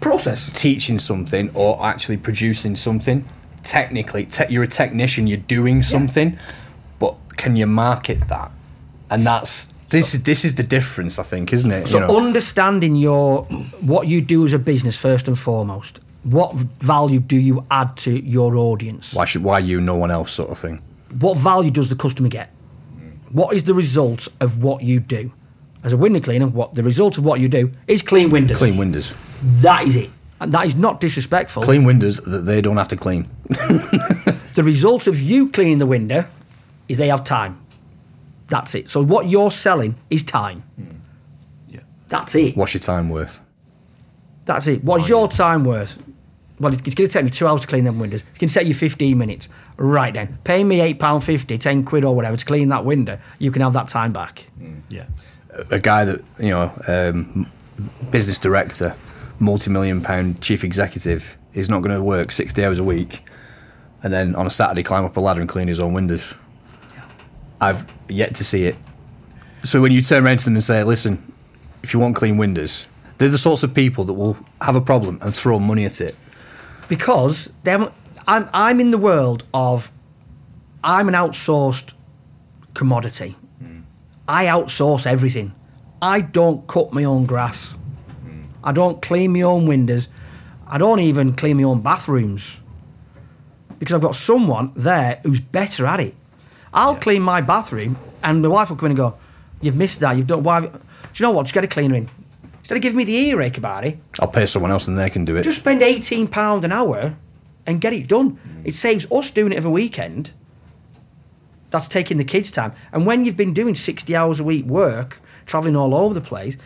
process. teaching something or actually producing something. Technically, you're a technician, you're doing something, but can you market that? And this is the difference, I think, isn't it? So understanding what you do as a business first and foremost. What value do you add to your audience? Why you, no one else, sort of thing. What value does the customer get? What is the result of what you do? As a window cleaner, the result of what you do is clean windows. Clean windows. That is it. And that is not disrespectful. Clean windows that they don't have to clean. The result of you cleaning the window is they have time. That's it. So what you're selling is time. Yeah. That's it. What's your time worth? That's it. What's your time worth? Well, it's going to take me 2 hours to clean them windows. It's going to take you 15 minutes. Right then. Pay me £8.50, 10 quid or whatever to clean that window. You can have that time back. Yeah. A guy that, business director, multi-million-pound chief executive, is not going to work 60 hours a week and then on a Saturday climb up a ladder and clean his own windows. I've yet to see it. So when you turn around to them and say, listen, if you want clean windows, they're the sorts of people that will have a problem and throw money at it. Because I'm in the world of, I'm an outsourced commodity. I outsource everything. I don't cut my own grass. I don't clean my own windows. I don't even clean my own bathrooms. Because I've got someone there who's better at it. I'll clean my bathroom and my wife will come in and go, you've missed that, you've done, why? Do you know what, just get a cleaner in. Instead of giving me the earache about it, I'll pay someone else and they can do it. just spend £18 an hour and get it done. It saves us doing it every weekend. That's taking the kids' time. And when you've been doing 60 hours a week work, travelling all over the place,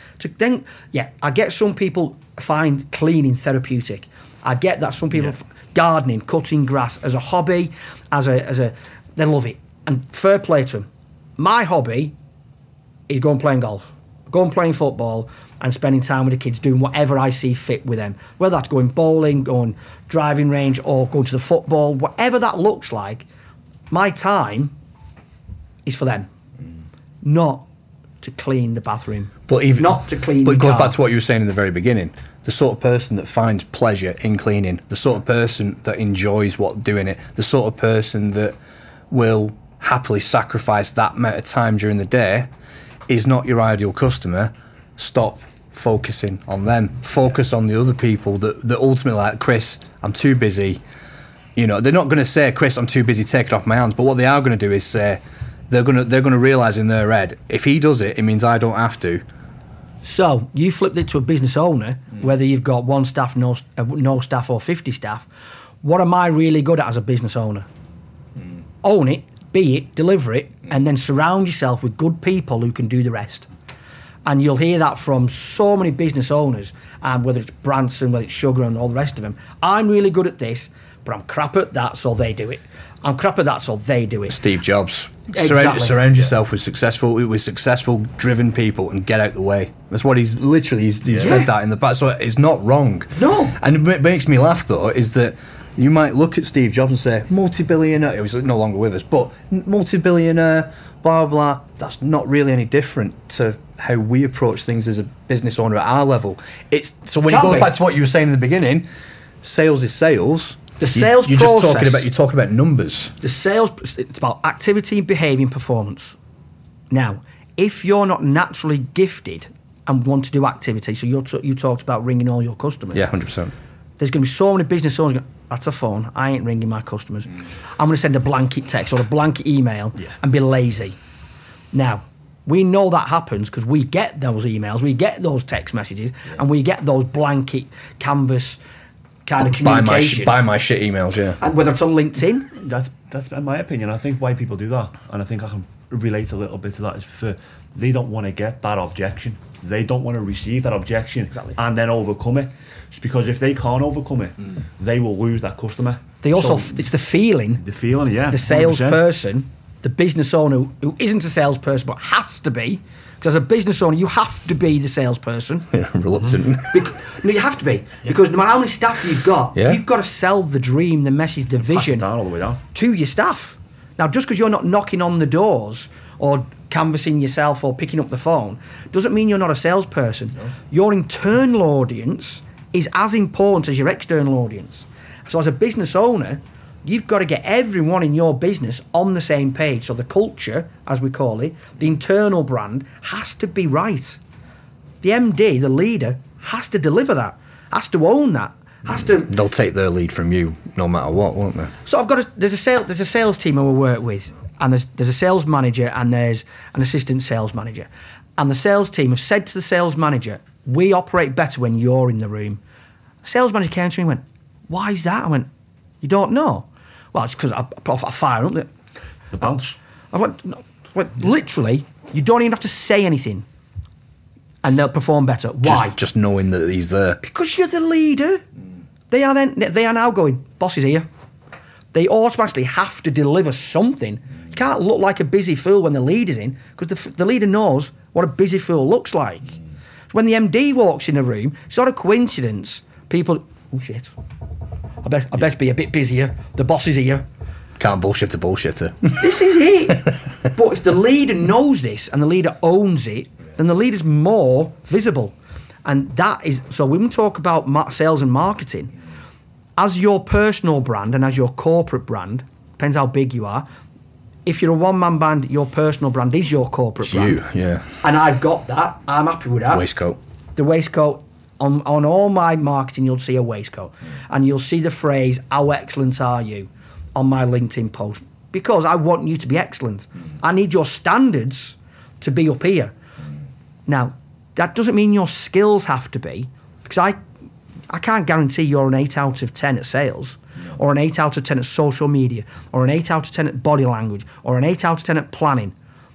I get some people find cleaning therapeutic. I get that some people gardening, cutting grass as a hobby, they love it. And fair play to them. My hobby is going playing golf, going playing football, and spending time with the kids doing whatever I see fit with them. Whether that's going bowling, going driving range, or going to the football, whatever that looks like, my time is for them. Not to clean the bathroom. But even not to clean But the it goes car. back to what you were saying in the very beginning. The sort of person that finds pleasure in cleaning, the sort of person that enjoys doing it, the sort of person that will happily sacrifice that amount of time during the day is not your ideal customer. Stop focusing on them. Focus on the other people that ultimately, like, Chris, I'm too busy. They're not going to say, Chris, I'm too busy, take it off my hands. But what they are going to do is say, they're going to realise in their head, if he does it, it means I don't have to. So you flipped it to a business owner, whether you've got one staff, no staff, or 50 staff. What am I really good at as a business owner? Own it, be it, deliver it, and then surround yourself with good people who can do the rest. And you'll hear that from so many business owners, whether it's Branson, whether it's Sugar, and all the rest of them. I'm really good at this, but I'm crap at that, so they do it. I'm crap at that, so they do it. Steve Jobs. Exactly. Surround yourself with successful, driven people and get out the way. That's what he's said that in the past. So it's not wrong. No. And it makes me laugh, though, is that you might look at Steve Jobs and say, multi-billionaire, he was no longer with us, but multi-billionaire, blah, blah. That's not really any different to how we approach things as a business owner at our level. So when you go back to what you were saying in the beginning, sales is sales. The sales you're process. You're talking about numbers. The sales, it's about activity, behaviour, and performance. Now, if you're not naturally gifted and want to do activity, so you talked about ringing all your customers. Yeah, 100%. There's going to be so many business owners going, that's a phone, I ain't ringing my customers. I'm going to send a blanket text or a blanket email and be lazy. Now, we know that happens because we get those emails, we get those text messages, and we get those blanket canvas kind of communication. Buy my shit emails, yeah. And whether it's on LinkedIn. That's in my opinion. I think why people do that, and I think I can relate a little bit to that, is they don't want to get that objection. They don't want to receive that objection and then overcome it. It's because if they can't overcome it, they will lose that customer. They also, it's the feeling. The feeling, yeah. The salesperson, the business owner who isn't a salesperson but has to be. Because as a business owner, you have to be the salesperson. Yeah, reluctant. No, you have to be. Because no matter how many staff you've got, you've got to sell the dream, the message, the vision down all the way down to your staff. Now, just because you're not knocking on the doors or canvassing yourself or picking up the phone doesn't mean you're not a salesperson. No. Your internal audience is as important as your external audience. So as a business owner, you've got to get everyone in your business on the same page. So the culture, as we call it, the internal brand, has to be right. The MD, the leader, has to deliver that, has to own that, has to... They'll take their lead from you no matter what, won't they? So there's a sales team who we work with, and there's a sales manager and there's an assistant sales manager. And the sales team have said to the sales manager, we operate better when you're in the room. The sales manager came to me and went, why is that? I went, you don't know? Well, it's because I fire up. The bounce. I went, literally, you don't even have to say anything and they'll perform better. Why? Just knowing that he's there. Because you're the leader. They are now going, boss is here. They automatically have to deliver something. You can't look like a busy fool when the leader's in, because the leader knows what a busy fool looks like. So when the MD walks in a room, it's not a coincidence. People, oh shit, I best be a bit busier. The boss is here. Can't bullshit a bullshitter. This is it. But if the leader knows this and the leader owns it, then the leader's more visible. And that is, so when we talk about sales and marketing, as your personal brand and as your corporate brand, depends how big you are. If you're a one-man band, your personal brand is your corporate brand. You, yeah. And I've got that. I'm happy with that. Waistcoat. The waistcoat. On all my marketing, you'll see a waistcoat. And you'll see the phrase, how excellent are you, on my LinkedIn post. Because I want you to be excellent. I need your standards to be up here. Now, that doesn't mean your skills have to be, because I can't guarantee you're an 8 out of 10 at sales, or an 8 out of 10 at social media, or an 8 out of 10 at body language, or an 8 out of 10 at planning.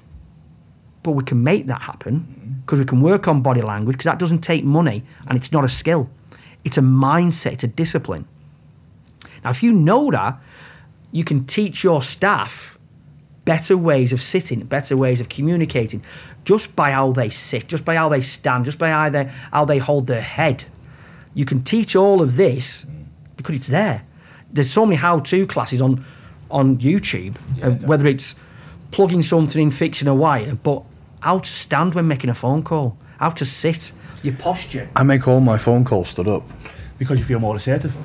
But we can make that happen, because we can work on body language, because that doesn't take money, and it's not a skill. It's a mindset, it's a discipline. Now, if you know that, you can teach your staff better ways of sitting, better ways of communicating, just by how they sit, just by how they stand, just by how they hold their head. You can teach all of this because it's there. There's so many how-to classes on YouTube, whether it's plugging something in, fixing a wire, but how to stand when making a phone call, how to sit, your posture. I make all my phone calls stood up. Because you feel more assertive.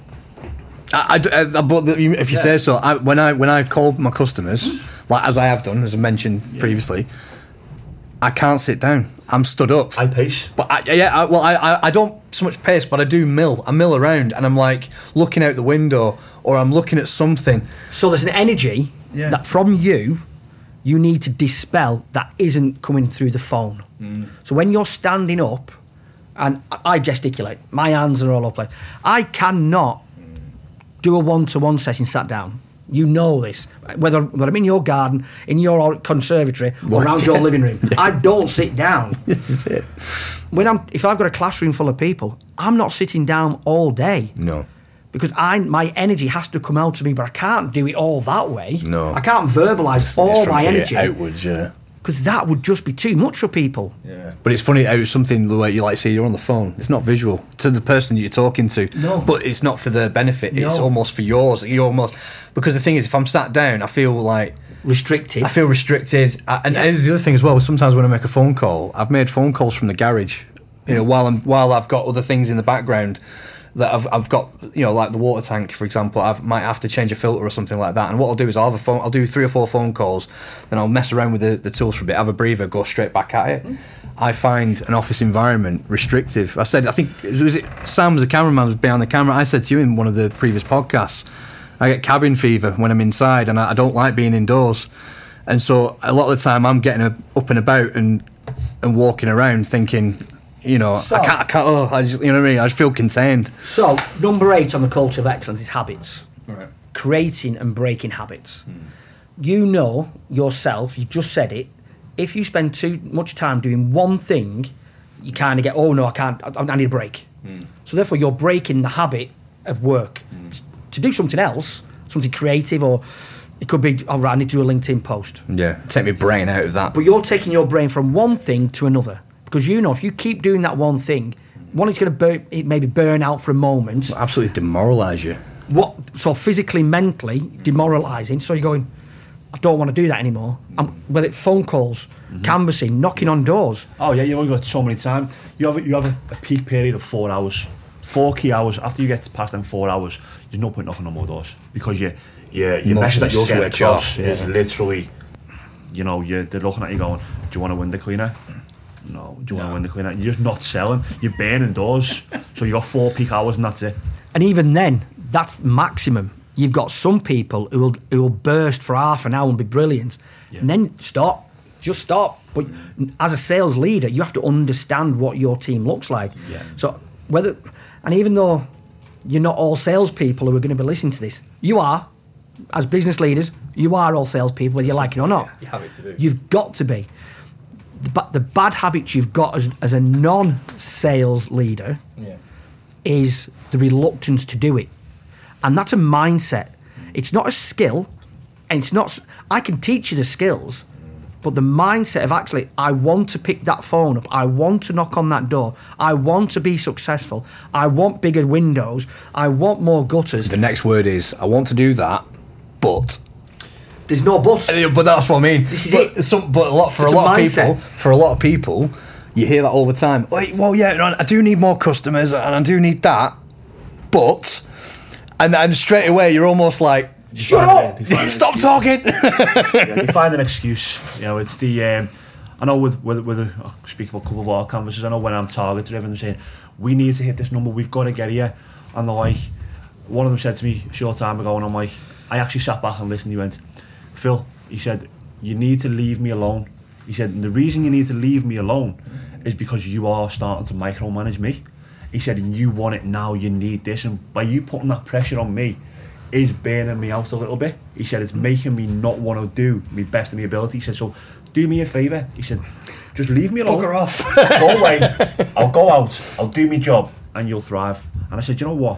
But if you say so, when I call my customers, like as I have done, as I mentioned previously, I can't sit down. I'm stood up. I pace. But I don't so much pace, but I do mill. I mill around, and I'm like looking out the window, or I'm looking at something. So there's an energy that from you need to dispel that isn't coming through the phone. So when you're standing up, and I gesticulate, my hands are all up. I cannot do a one-to-one session sat down. You know this. Whether I'm in your garden, in your conservatory, or around your living room, I don't sit down. This is it. If I've got a classroom full of people, I'm not sitting down all day. No. Because my energy has to come out of me, but I can't do it all that way. No. I can't verbalise all my energy. Outwards, yeah. Because that would just be too much for people. Yeah. But it's funny how something the way you like say you're on the phone. It's not visual to the person you're talking to. No. But it's not for their benefit. No. It's almost for yours. Because the thing is, if I'm sat down, I feel like restricted. I feel restricted. And there's the other thing as well. Sometimes when I make a phone call, I've made phone calls from the garage. You know, while I've got other things in the background. That I've got, you know, like the water tank, for example. I might have to change a filter or something like that. And what I'll do is I'll do 3 or 4 phone calls, then I'll mess around with the tools for a bit, have a breather, go straight back at it. I find an office environment restrictive. I think was it Sam, the cameraman, was behind the camera. I said to you in one of the previous podcasts, I get cabin fever when I'm inside, and I don't like being indoors. And so a lot of the time I'm getting up and about and walking around thinking, you know, so, I can't. I just, you know what I mean? I just feel contained. So, number 8 on the culture of excellence is habits. Right. Creating and breaking habits. You know yourself, you just said it, if you spend too much time doing one thing, you kind of get, oh no, I can't, I need a break. So therefore you're breaking the habit of work. To do something else, something creative, or it could be, all right, I need to do a LinkedIn post. Yeah, take my brain out of that. But you're taking your brain from one thing to another. Because you know, if you keep doing that one thing, it's going to maybe burn out for a moment. It'll absolutely demoralise you. So physically, mentally, demoralising. So you're going, I don't want to do that anymore. Whether it's phone calls, canvassing, knocking on doors. Oh yeah, you've only got so many times. You have a peak period of 4 hours 4 key hours. After you get past them 4 hours, there's no point knocking on more doors because your Most message that you're getting switch across off, is yeah. literally, you know, they're looking at you going, "Do you want a window cleaner? No. Do you want a window cleaner?" You're just not selling. You're burning doors. So you got 4 peak hours and that's it. And even then, that's maximum. You've got some people who will burst for half an hour and be brilliant, and then stop. Just stop. But as a sales leader, you have to understand what your team looks like. Yeah. So even though you're not all salespeople who are going to be listening to this, you are, as business leaders, you are all salespeople, whether you like it or not. You have it to do. You've got to be. The bad habits you've got as a non-sales leader is the reluctance to do it. And that's a mindset. It's not a skill, and it's not. I can teach you the skills, but the mindset of actually, I want to pick that phone up. I want to knock on that door. I want to be successful. I want bigger windows. I want more gutters. The next word is, I want to do that, but... There's no buts. But that's what I mean. This is but it. For a lot of people, you hear that all the time. Well, yeah, I do need more customers, and I do need that, but... And straight away, you're almost like, shut up! Stop talking! They find an excuse. You know, it's the. I know with I'll speak about a couple of our canvases. I know when I'm target driven, they're saying we need to hit this number. We've got to get here. And they're like, one of them said to me a short time ago, and I'm like, I actually sat back and listened. He went, Phil. He said, you need to leave me alone. He said, and the reason you need to leave me alone is because you are starting to micromanage me. He said, you want it now, you need this, and by you putting that pressure on me is burning me out a little bit. He said, it's making me not want to do my best of my ability. He said, so do me a favour. He said, just leave me alone. Bugger off. Go away. I'll go out. I'll do my job and you'll thrive. And I said, you know what?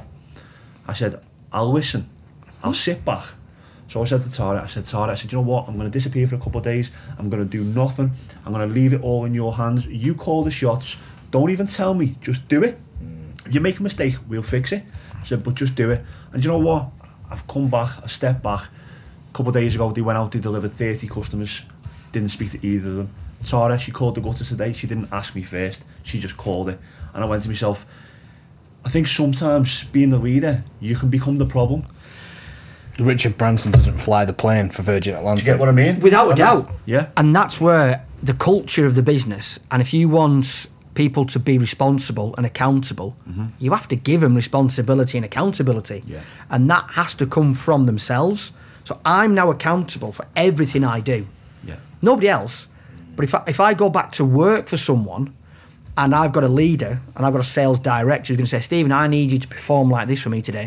I said, I'll listen. I'll sit back. So I said to Tara, I said, you know what? I'm going to disappear for a couple of days. I'm going to do nothing. I'm going to leave it all in your hands. You call the shots. Don't even tell me. Just do it. If you make a mistake, we'll fix it. I said, but just do it. And you know what? I've come back, I stepped back. A couple of days ago, they went out, they delivered 30 customers. Didn't speak to either of them. Tara, she called the gutter today. She didn't ask me first. She just called it. And I went to myself, I think sometimes being the leader, you can become the problem. Richard Branson doesn't fly the plane for Virgin Atlantic. Do you get what I mean? Without a doubt. Yeah. And that's where the culture of the business, and if you want people to be responsible and accountable, you have to give them responsibility and accountability. Yeah. And that has to come from themselves. So I'm now accountable for everything I do. Yeah. Nobody else. But if I go back to work for someone and I've got a leader and I've got a sales director who's going to say, Stephen, I need you to perform like this for me today.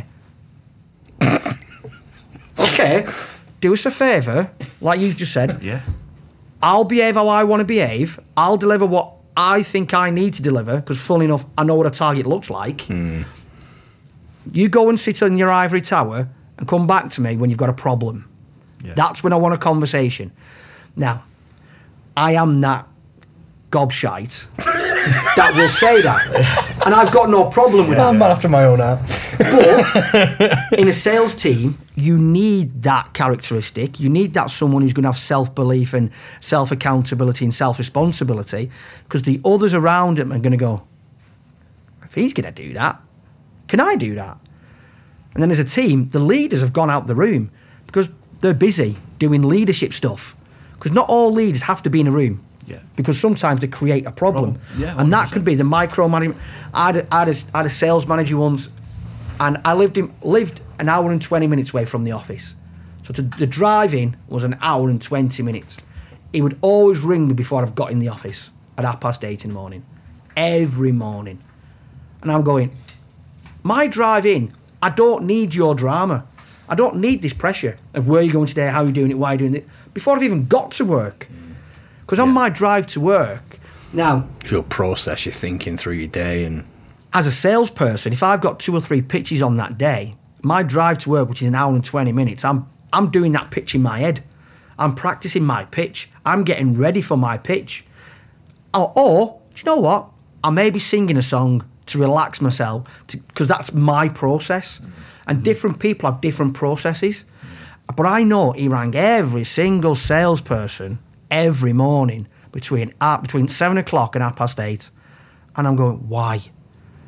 Okay, do us a favour, like you've just said. Yeah. I'll behave how I want to behave. I'll deliver what I think I need to deliver, because funnily enough, I know what a target looks like. You go and sit on your ivory tower and come back to me when you've got a problem. Yeah. That's when I want a conversation. Now, I am that gobshite that will say that. And I've got no problem with that. I'm man after my own heart. But in a sales team, you need that characteristic. You need that someone who's going to have self-belief and self-accountability and self-responsibility, because the others around him are going to go, if he's going to do that, can I do that? And then as a team, the leaders have gone out the room because they're busy doing leadership stuff. Because not all leaders have to be in a room. Yeah. Because sometimes they create a problem. Yeah, and that 100%. could be the micromanagement. I had a sales manager once, and I lived an hour and 20 minutes away from the office. So the drive-in was an hour and 20 minutes. He would always ring me before I've got in the office at 8:30 in the morning. Every morning. And I'm going, my drive-in, I don't need your drama. I don't need this pressure of where you're going today, how you're doing it, why you're doing it, before I've even got to work. Because on my drive to work, now... You'll process your thinking through your day and... As a salesperson, if I've got 2 or 3 pitches on that day, my drive to work, which is an hour and 20 minutes, I'm doing that pitch in my head. I'm practicing my pitch. I'm getting ready for my pitch. Or do you know what? I may be singing a song to relax myself, because that's my process. And different people have different processes. But I know he rang every single salesperson every morning between 7 o'clock and 8:30. And I'm going, why?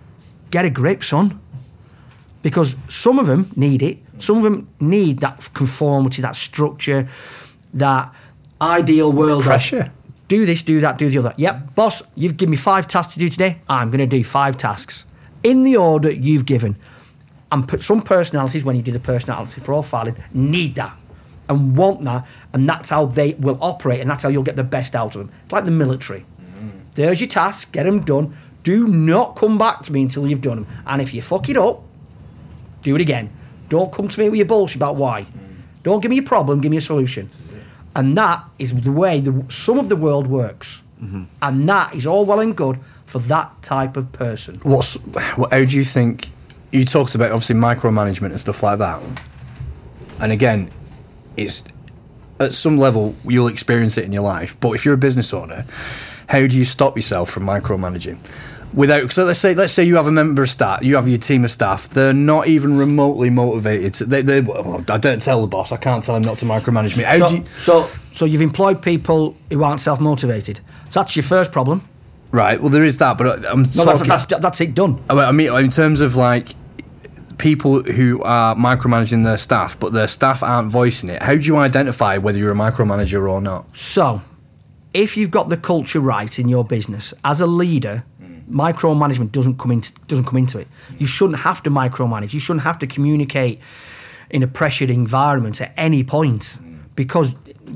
get a grip, son. Because some of them need it. Some of them need that conformity, that structure, that ideal world. Pressure. Do this, do that, do the other. Yep, boss, you've given me 5 tasks to do today. I'm going to do 5 tasks in the order you've given. And put some personalities, when you do the personality profiling, need that and want that, and that's how they will operate, and that's how you'll get the best out of them. It's like the military. There's your task, get them done. Do not come back to me until you've done them. And if you fuck it up, do it again. Don't come to me with your bullshit about why. Don't give me a problem, give me a solution. And that is the way some of the world works. And that is all well and good for that type of person. How do you think, you talked about obviously micromanagement and stuff like that. And again, it's at some level you'll experience it in your life. But if you're a business owner, how do you stop yourself from micromanaging? Because let's say you have a member of staff, you have your team of staff, they're not even remotely motivated. I don't tell the boss, I can't tell him not to micromanage me. So you've employed people who aren't self-motivated. So that's your first problem. Right, well there is that, but That's it, done. I mean, in terms of like people who are micromanaging their staff, but their staff aren't voicing it, how do you identify whether you're a micromanager or not? So, if you've got the culture right in your business, as a leader, micromanagement doesn't come into it. You shouldn't have to micromanage. You shouldn't have to communicate in a pressured environment at any point, because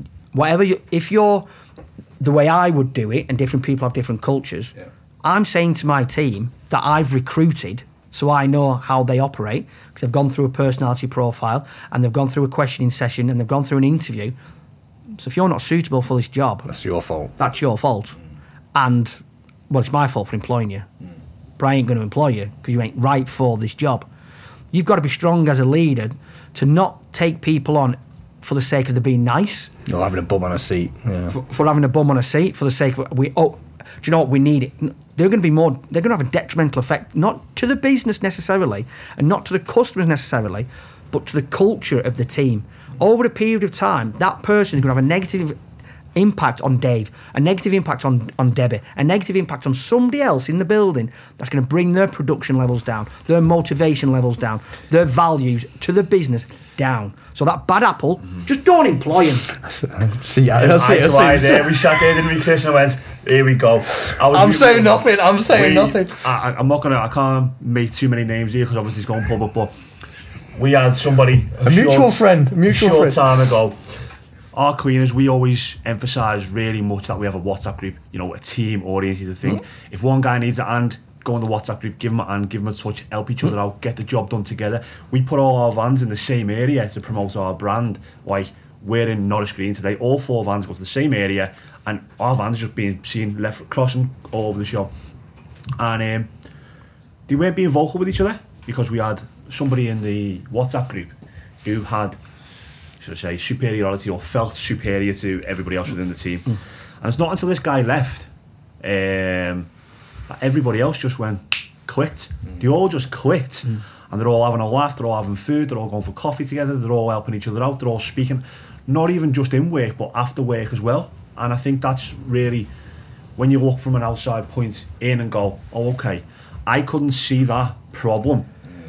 if you're the way I would do it, and different people have different cultures, I'm saying to my team that I've recruited, so I know how they operate, because they've gone through a personality profile, and they've gone through a questioning session, and they've gone through an interview. So if you're not suitable for this job, that's your fault. That's your fault. And, well, it's my fault for employing you. But I ain't going to employ you because you ain't right for this job. You've got to be strong as a leader to not take people on for the sake of them being nice. Or having a bum on a seat. Yeah. For having a bum on a seat, for the sake of... do you know what? We need it. They're going to have a detrimental effect, not to the business necessarily, and not to the customers necessarily, but to the culture of the team. Over a period of time, that person is going to have a negative impact on Dave, a negative impact on Debbie, a negative impact on somebody else in the building that's going to bring their production levels down, their motivation levels down, their values to the business down. So that bad apple, just don't employ him. We sat there, didn't we, Chris, and went, here we go. I'm saying nothing. I can't make too many names here because obviously it's going public, but we had somebody a mutual friend time ago. Our cleaners, we always emphasise really much that we have a WhatsApp group, a team oriented thing. If one guy needs a hand, go on the WhatsApp group, give him a hand, give him a touch, help each other out, get the job done together. We put all our vans in the same area to promote our brand. Like, we're in Norris Green today, all 4 vans go to the same area, and our vans are just being seen left crossing all over the shop. And they weren't being vocal with each other because we had somebody in the WhatsApp group who had, should I say, superiority or felt superior to everybody else within the team. And it's not until this guy left that everybody else just clicked. They all just clicked. And they're all having a laugh, they're all having food, they're all going for coffee together, they're all helping each other out, they're all speaking, not even just in work, but after work as well. And I think that's really, when you look from an outside point in and go, oh, okay, I couldn't see that problem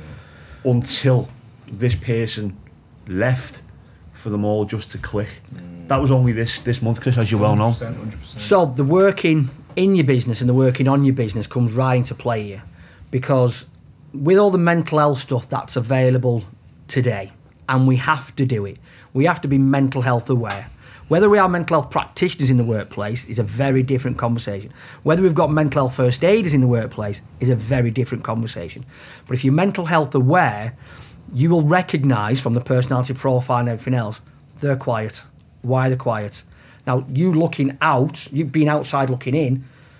until this person left for them all just to click. That was only this month, Chris, as you well know. 100%. So the working in your business and the working on your business comes right into play here, because with all the mental health stuff that's available today, and we have to do it, we have to be mental health aware. Whether we are mental health practitioners in the workplace is a very different conversation. Whether we've got mental health first aiders in the workplace is a very different conversation. But if you're mental health aware, you will recognise from the personality profile and everything else, they're quiet. Why they're quiet? Now, you looking out, you being outside looking in,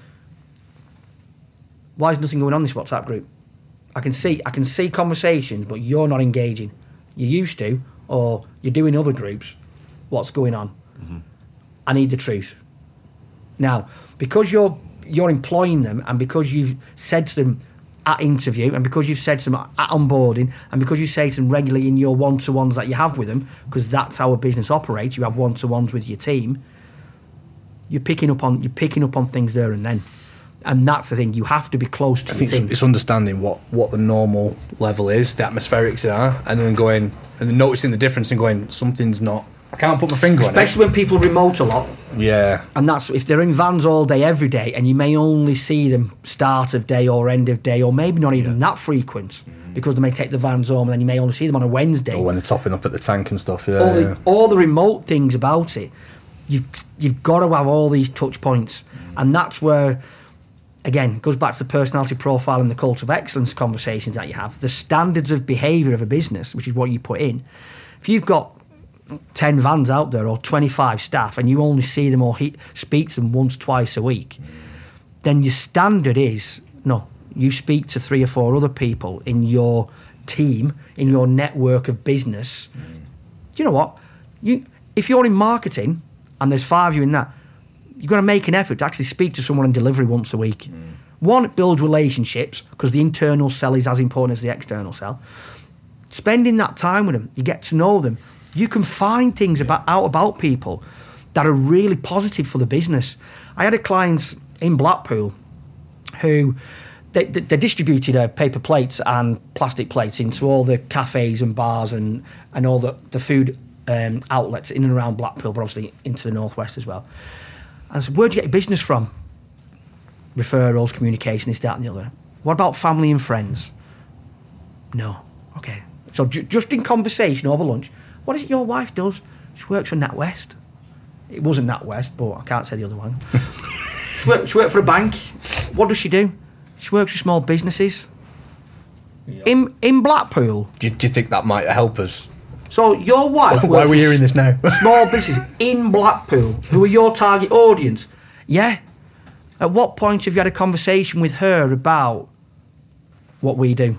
why is nothing going on in this WhatsApp group? I can see conversations, but you're not engaging. You used to, or you're doing other groups. What's going on? I need the truth. Now, because you're employing them, and because you've said to them at interview, and because you've said to them at onboarding, and because you say to them regularly in your one-to-ones that you have with them, because that's how a business operates, you have one-to-ones with your team, you're picking up on things there and then. And that's the thing, you have to be close to I the think team. it's understanding what the normal level is, the atmospherics are, and then going and then noticing the difference and going, something's not. I can't put my finger on it. Especially when people remote a lot. Yeah. And that's if they're in vans all day, every day, and you may only see them start of day or end of day, or maybe not even that frequent, because they may take the vans home and then you may only see them on a Wednesday. Or when they're topping up at the tank and stuff, yeah. All the remote things about it, you've got to have all these touch points. And that's where, again, it goes back to the personality profile and the culture of excellence conversations that you have. The standards of behaviour of a business, which is what you put in. If you've got 10 vans out there or 25 staff and you only see them or speak to them once, twice a week, then your standard is, no, you speak to 3 or 4 other people in your team, in your network of business. You know what? If you're in marketing and there's 5 of you in that, you've got to make an effort to actually speak to someone in delivery once a week. One, it builds relationships because the internal sell is as important as the external sell. Spending that time with them, you get to know them. You can find things out about people that are really positive for the business. I had a client in Blackpool who they distributed paper plates and plastic plates into all the cafes and bars and all the food outlets in and around Blackpool, but obviously into the northwest as well. And I said, where'd you get your business from? Referrals, communication, this, that and the other. What about family and friends? No. Okay. So just in conversation over lunch, what is it your wife does? She works for NatWest. It wasn't NatWest, but I can't say the other one. She worked for a bank. What does she do? She works for small businesses. Yeah. In Blackpool. Do you think that might help us? So your wife Why are we hearing this now? Small businesses in Blackpool, who are your target audience. Yeah. At what point have you had a conversation with her about what we do?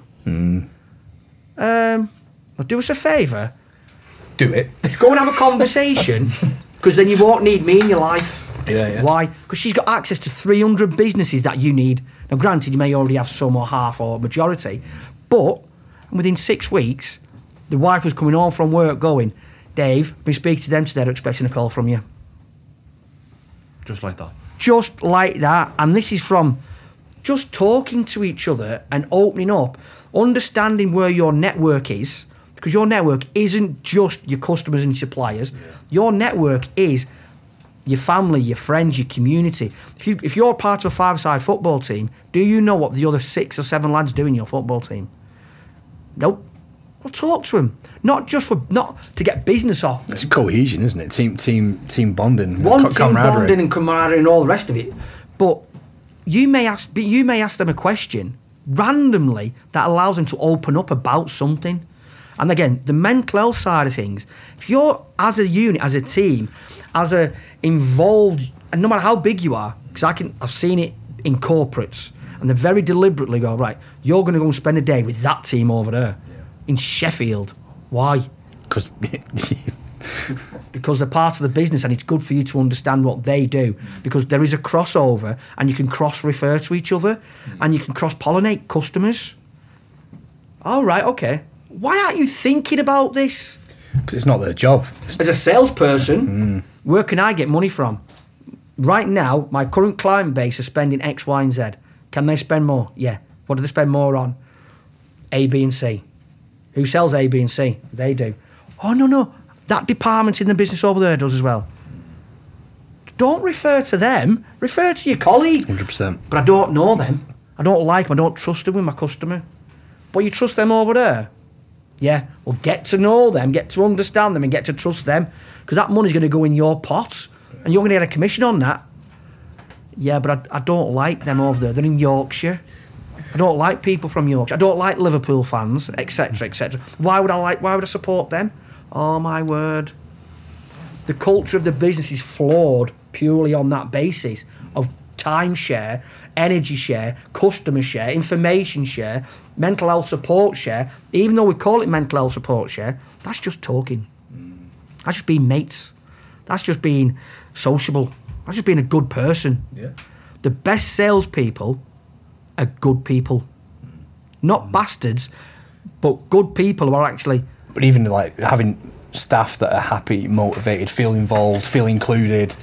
Well, do us a favour. Do it. Go and have a conversation, because then you won't need me in your life. Yeah. Why? Because she's got access to 300 businesses that you need. Now, granted, you may already have some or half or majority, but within 6 weeks, the wife was coming home from work going, Dave, been speaking to them today, they're expecting a call from you. Just like that. Just like that. And this is from just talking to each other and opening up, understanding where your network is, because your network isn't just your customers and suppliers. Yeah. Your network is your family, your friends, your community. If you're part of a 5-a-side football team, do you know what the other 6 or 7 lads do in your football team? Nope. Well, talk to them. Not to get business off. It's cohesion, isn't it? Team bonding. Team bonding and camaraderie and all the rest of it. But you may ask them a question randomly that allows them to open up about something. And again, the mental health side of things, if you're as a unit, as a team, as a involved, and no matter how big you are, because I've seen it in corporates, and they very deliberately go, right, you're going to go and spend a day with that team over there in Sheffield. Why? Because they're part of the business and it's good for you to understand what they do, because there is a crossover and you can cross-refer to each other and you can cross-pollinate customers. All right, okay. Why aren't you thinking about this? Because it's not their job. As a salesperson, where can I get money from? Right now, my current client base is spending X, Y, and Z. Can they spend more? Yeah. What do they spend more on? A, B, and C. Who sells A, B, and C? They do. Oh, no. That department in the business over there does as well. Don't refer to them. Refer to your colleague. 100%. But I don't know them. I don't like them. I don't trust them with my customer. But you trust them over there? Yeah. Well, get to know them, get to understand them, and get to trust them. Because that money's going to go in your pot. And you're going to get a commission on that. Yeah, but I don't like them over there. They're in Yorkshire. I don't like people from Yorkshire. I don't like Liverpool fans, etc., etc. Why would I support them? Oh, my word. The culture of the business is flawed purely on that basis of time share, energy share, customer share, information share, mental health support share. Even though we call it mental health support share, that's just talking. That's just being mates. That's just being sociable. That's just being a good person. Yeah. The best salespeople are good people. Not bastards, but good people who are actually... But even like having staff that are happy, motivated, feel involved, feel included,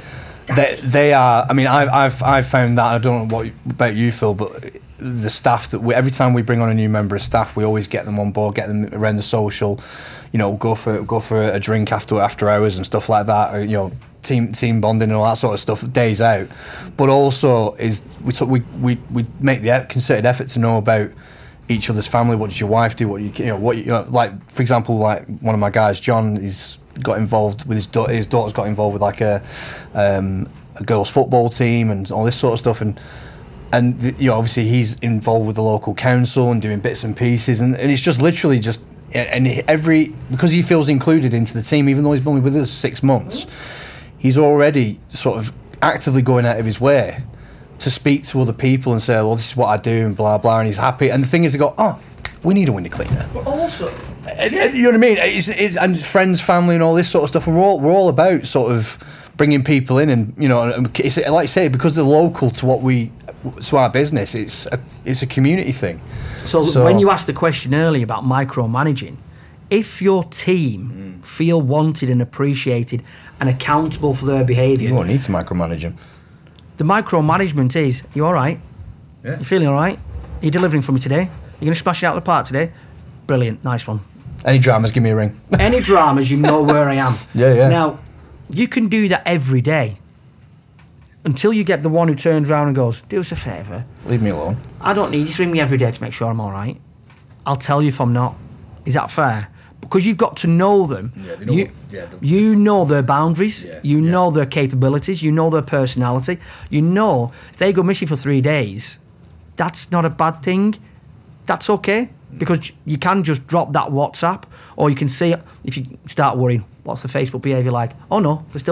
they are. I mean, I've found that. I don't know what about you, Phil, but the staff that every time we bring on a new member of staff, we always get them on board, get them around the social. You know, go for a drink after hours and stuff like that. Or, you know, team bonding and all that sort of stuff. Days out, but also we make the concerted effort to know about each other's family. What does your wife do? Like for example, like one of my guys, John, he's got involved with his daughter's got involved with like a girls' football team and all this sort of stuff, and you know, obviously he's involved with the local council and doing bits and pieces, and it's just literally just, and because he feels included into the team, even though he's only with us 6 months, he's already sort of actively going out of his way to speak to other people and say, well, this is what I do and blah blah, and he's happy. And the thing is, they go, oh, we need a window cleaner. But also, you know what I mean? And friends, family, and all this sort of stuff. And we're all about sort of bringing people in, and you know, it's, like you say, because they're local to our business. It's a community thing. So when you asked the question earlier about micromanaging, if your team feel wanted and appreciated and accountable for their behaviour, you won't need to micromanage them. The micromanagement is, you all right? Yeah. You feeling all right? Are you delivering for me today? You're going to smash it out of the park today? Brilliant, nice one. Any dramas, give me a ring. Any dramas, you know where I am. Yeah. Now, you can do that every day until you get the one who turns around and goes, do us a favour. Leave me alone. I don't need you to ring me every day to make sure I'm all right. I'll tell you if I'm not. Is that fair? Because you've got to know them. Yeah, you know their boundaries. Yeah, you know their capabilities. You know their personality. You know if they go missing for 3 days, that's not a bad thing. That's okay, because you can just drop that WhatsApp, or you can see, if you start worrying, what's the Facebook behaviour like? Oh no, he's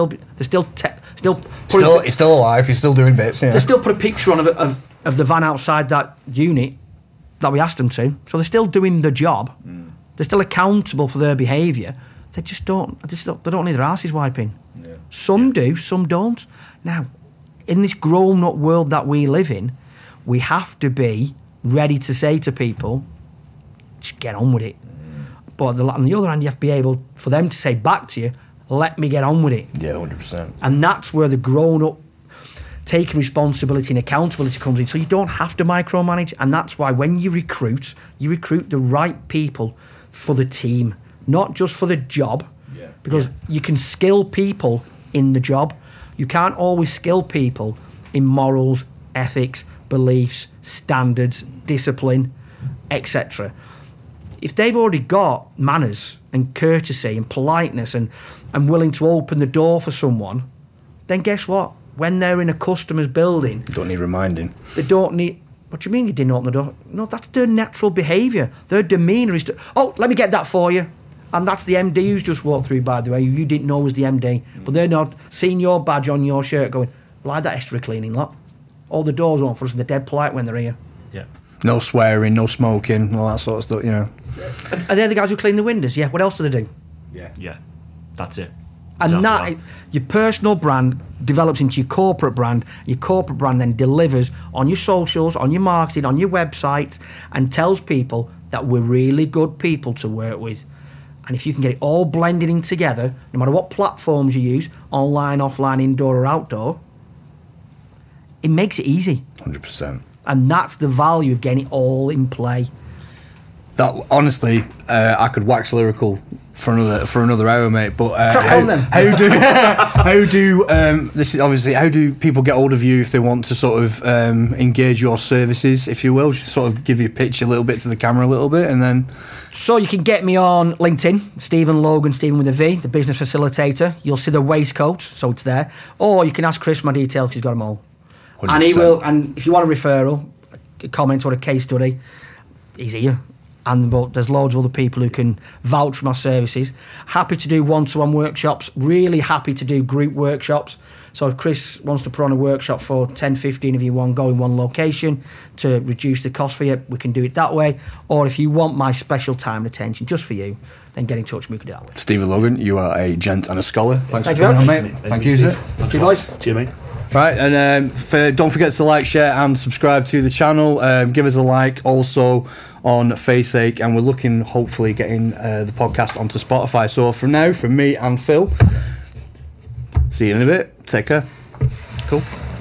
still alive. He's still doing bits. Yeah. They still put a picture on of the van outside that unit that we asked them to, so they're still doing the job. They're still accountable for their behaviour. They don't need their asses wiping. Yeah. Some do, some don't. Now, in this grown-up world that we live in, we have to be ready to say to people, just get on with it. But on the other hand, you have to be able for them to say back to you, let me get on with it. Yeah, 100%. And that's where the grown-up taking responsibility and accountability comes in. So you don't have to micromanage, and that's why when you recruit the right people for the team, not just for the job, because you can skill people in the job. You can't always skill people in morals, ethics, beliefs, standards, discipline, etc. If they've already got manners and courtesy and politeness and willing to open the door for someone, then guess what? When they're in a customer's building, don't need reminding. They don't need. What do you mean you didn't open the door? No, that's their natural behaviour. Their demeanour is oh, let me get that for you. And that's the MD who's just walked through, by the way, you didn't know was the MD. But they're not seeing your badge on your shirt going, well, I had that extra cleaning lot. All the doors open for us and they're dead polite when they're here. Yeah. No swearing, no smoking, all that sort of stuff, you know. Are they the guys who clean the windows? Yeah. What else do they do? Yeah. That's it. And Exactly your personal brand develops into your corporate brand. Your corporate brand then delivers on your socials, on your marketing, on your website, and tells people that we're really good people to work with. And if you can get it all blended in together, no matter what platforms you use, online, offline, indoor or outdoor, it makes it easy. 100%. And that's the value of getting it all in play. That honestly, I could wax lyrical for another hour, mate. But how do people get hold of you if they want to sort of engage your services, if you will? Just sort of give your pitch a little bit to the camera, a little bit, and then. So you can get me on LinkedIn, Stephen Logan, Stephen with a V, the business facilitator. You'll see the waistcoat, so it's there. Or you can ask Chris my details, 'cause he's got them all. 100%. And he will. And if you want a referral, a comment or a case study, he's here. But there's loads of other people who can vouch for my services. Happy to do one-to-one workshops. Really happy to do group workshops. So if Chris wants to put on a workshop for 10, 15 of you, go in one location to reduce the cost for you, we can do it that way. Or if you want my special time and attention just for you, then get in touch with me. We can do that way. Stephen Logan, you are a gent and a scholar. Thanks Thank for coming on, mate. Thank you, sir. Cheers, boys. Cheers, mate. Right, and don't forget to like, share and subscribe to the channel. Give us a like also on Faceache, and we're looking, hopefully, getting the podcast onto Spotify. So for now, from me and Phil, see you in a bit. Take care. Cool.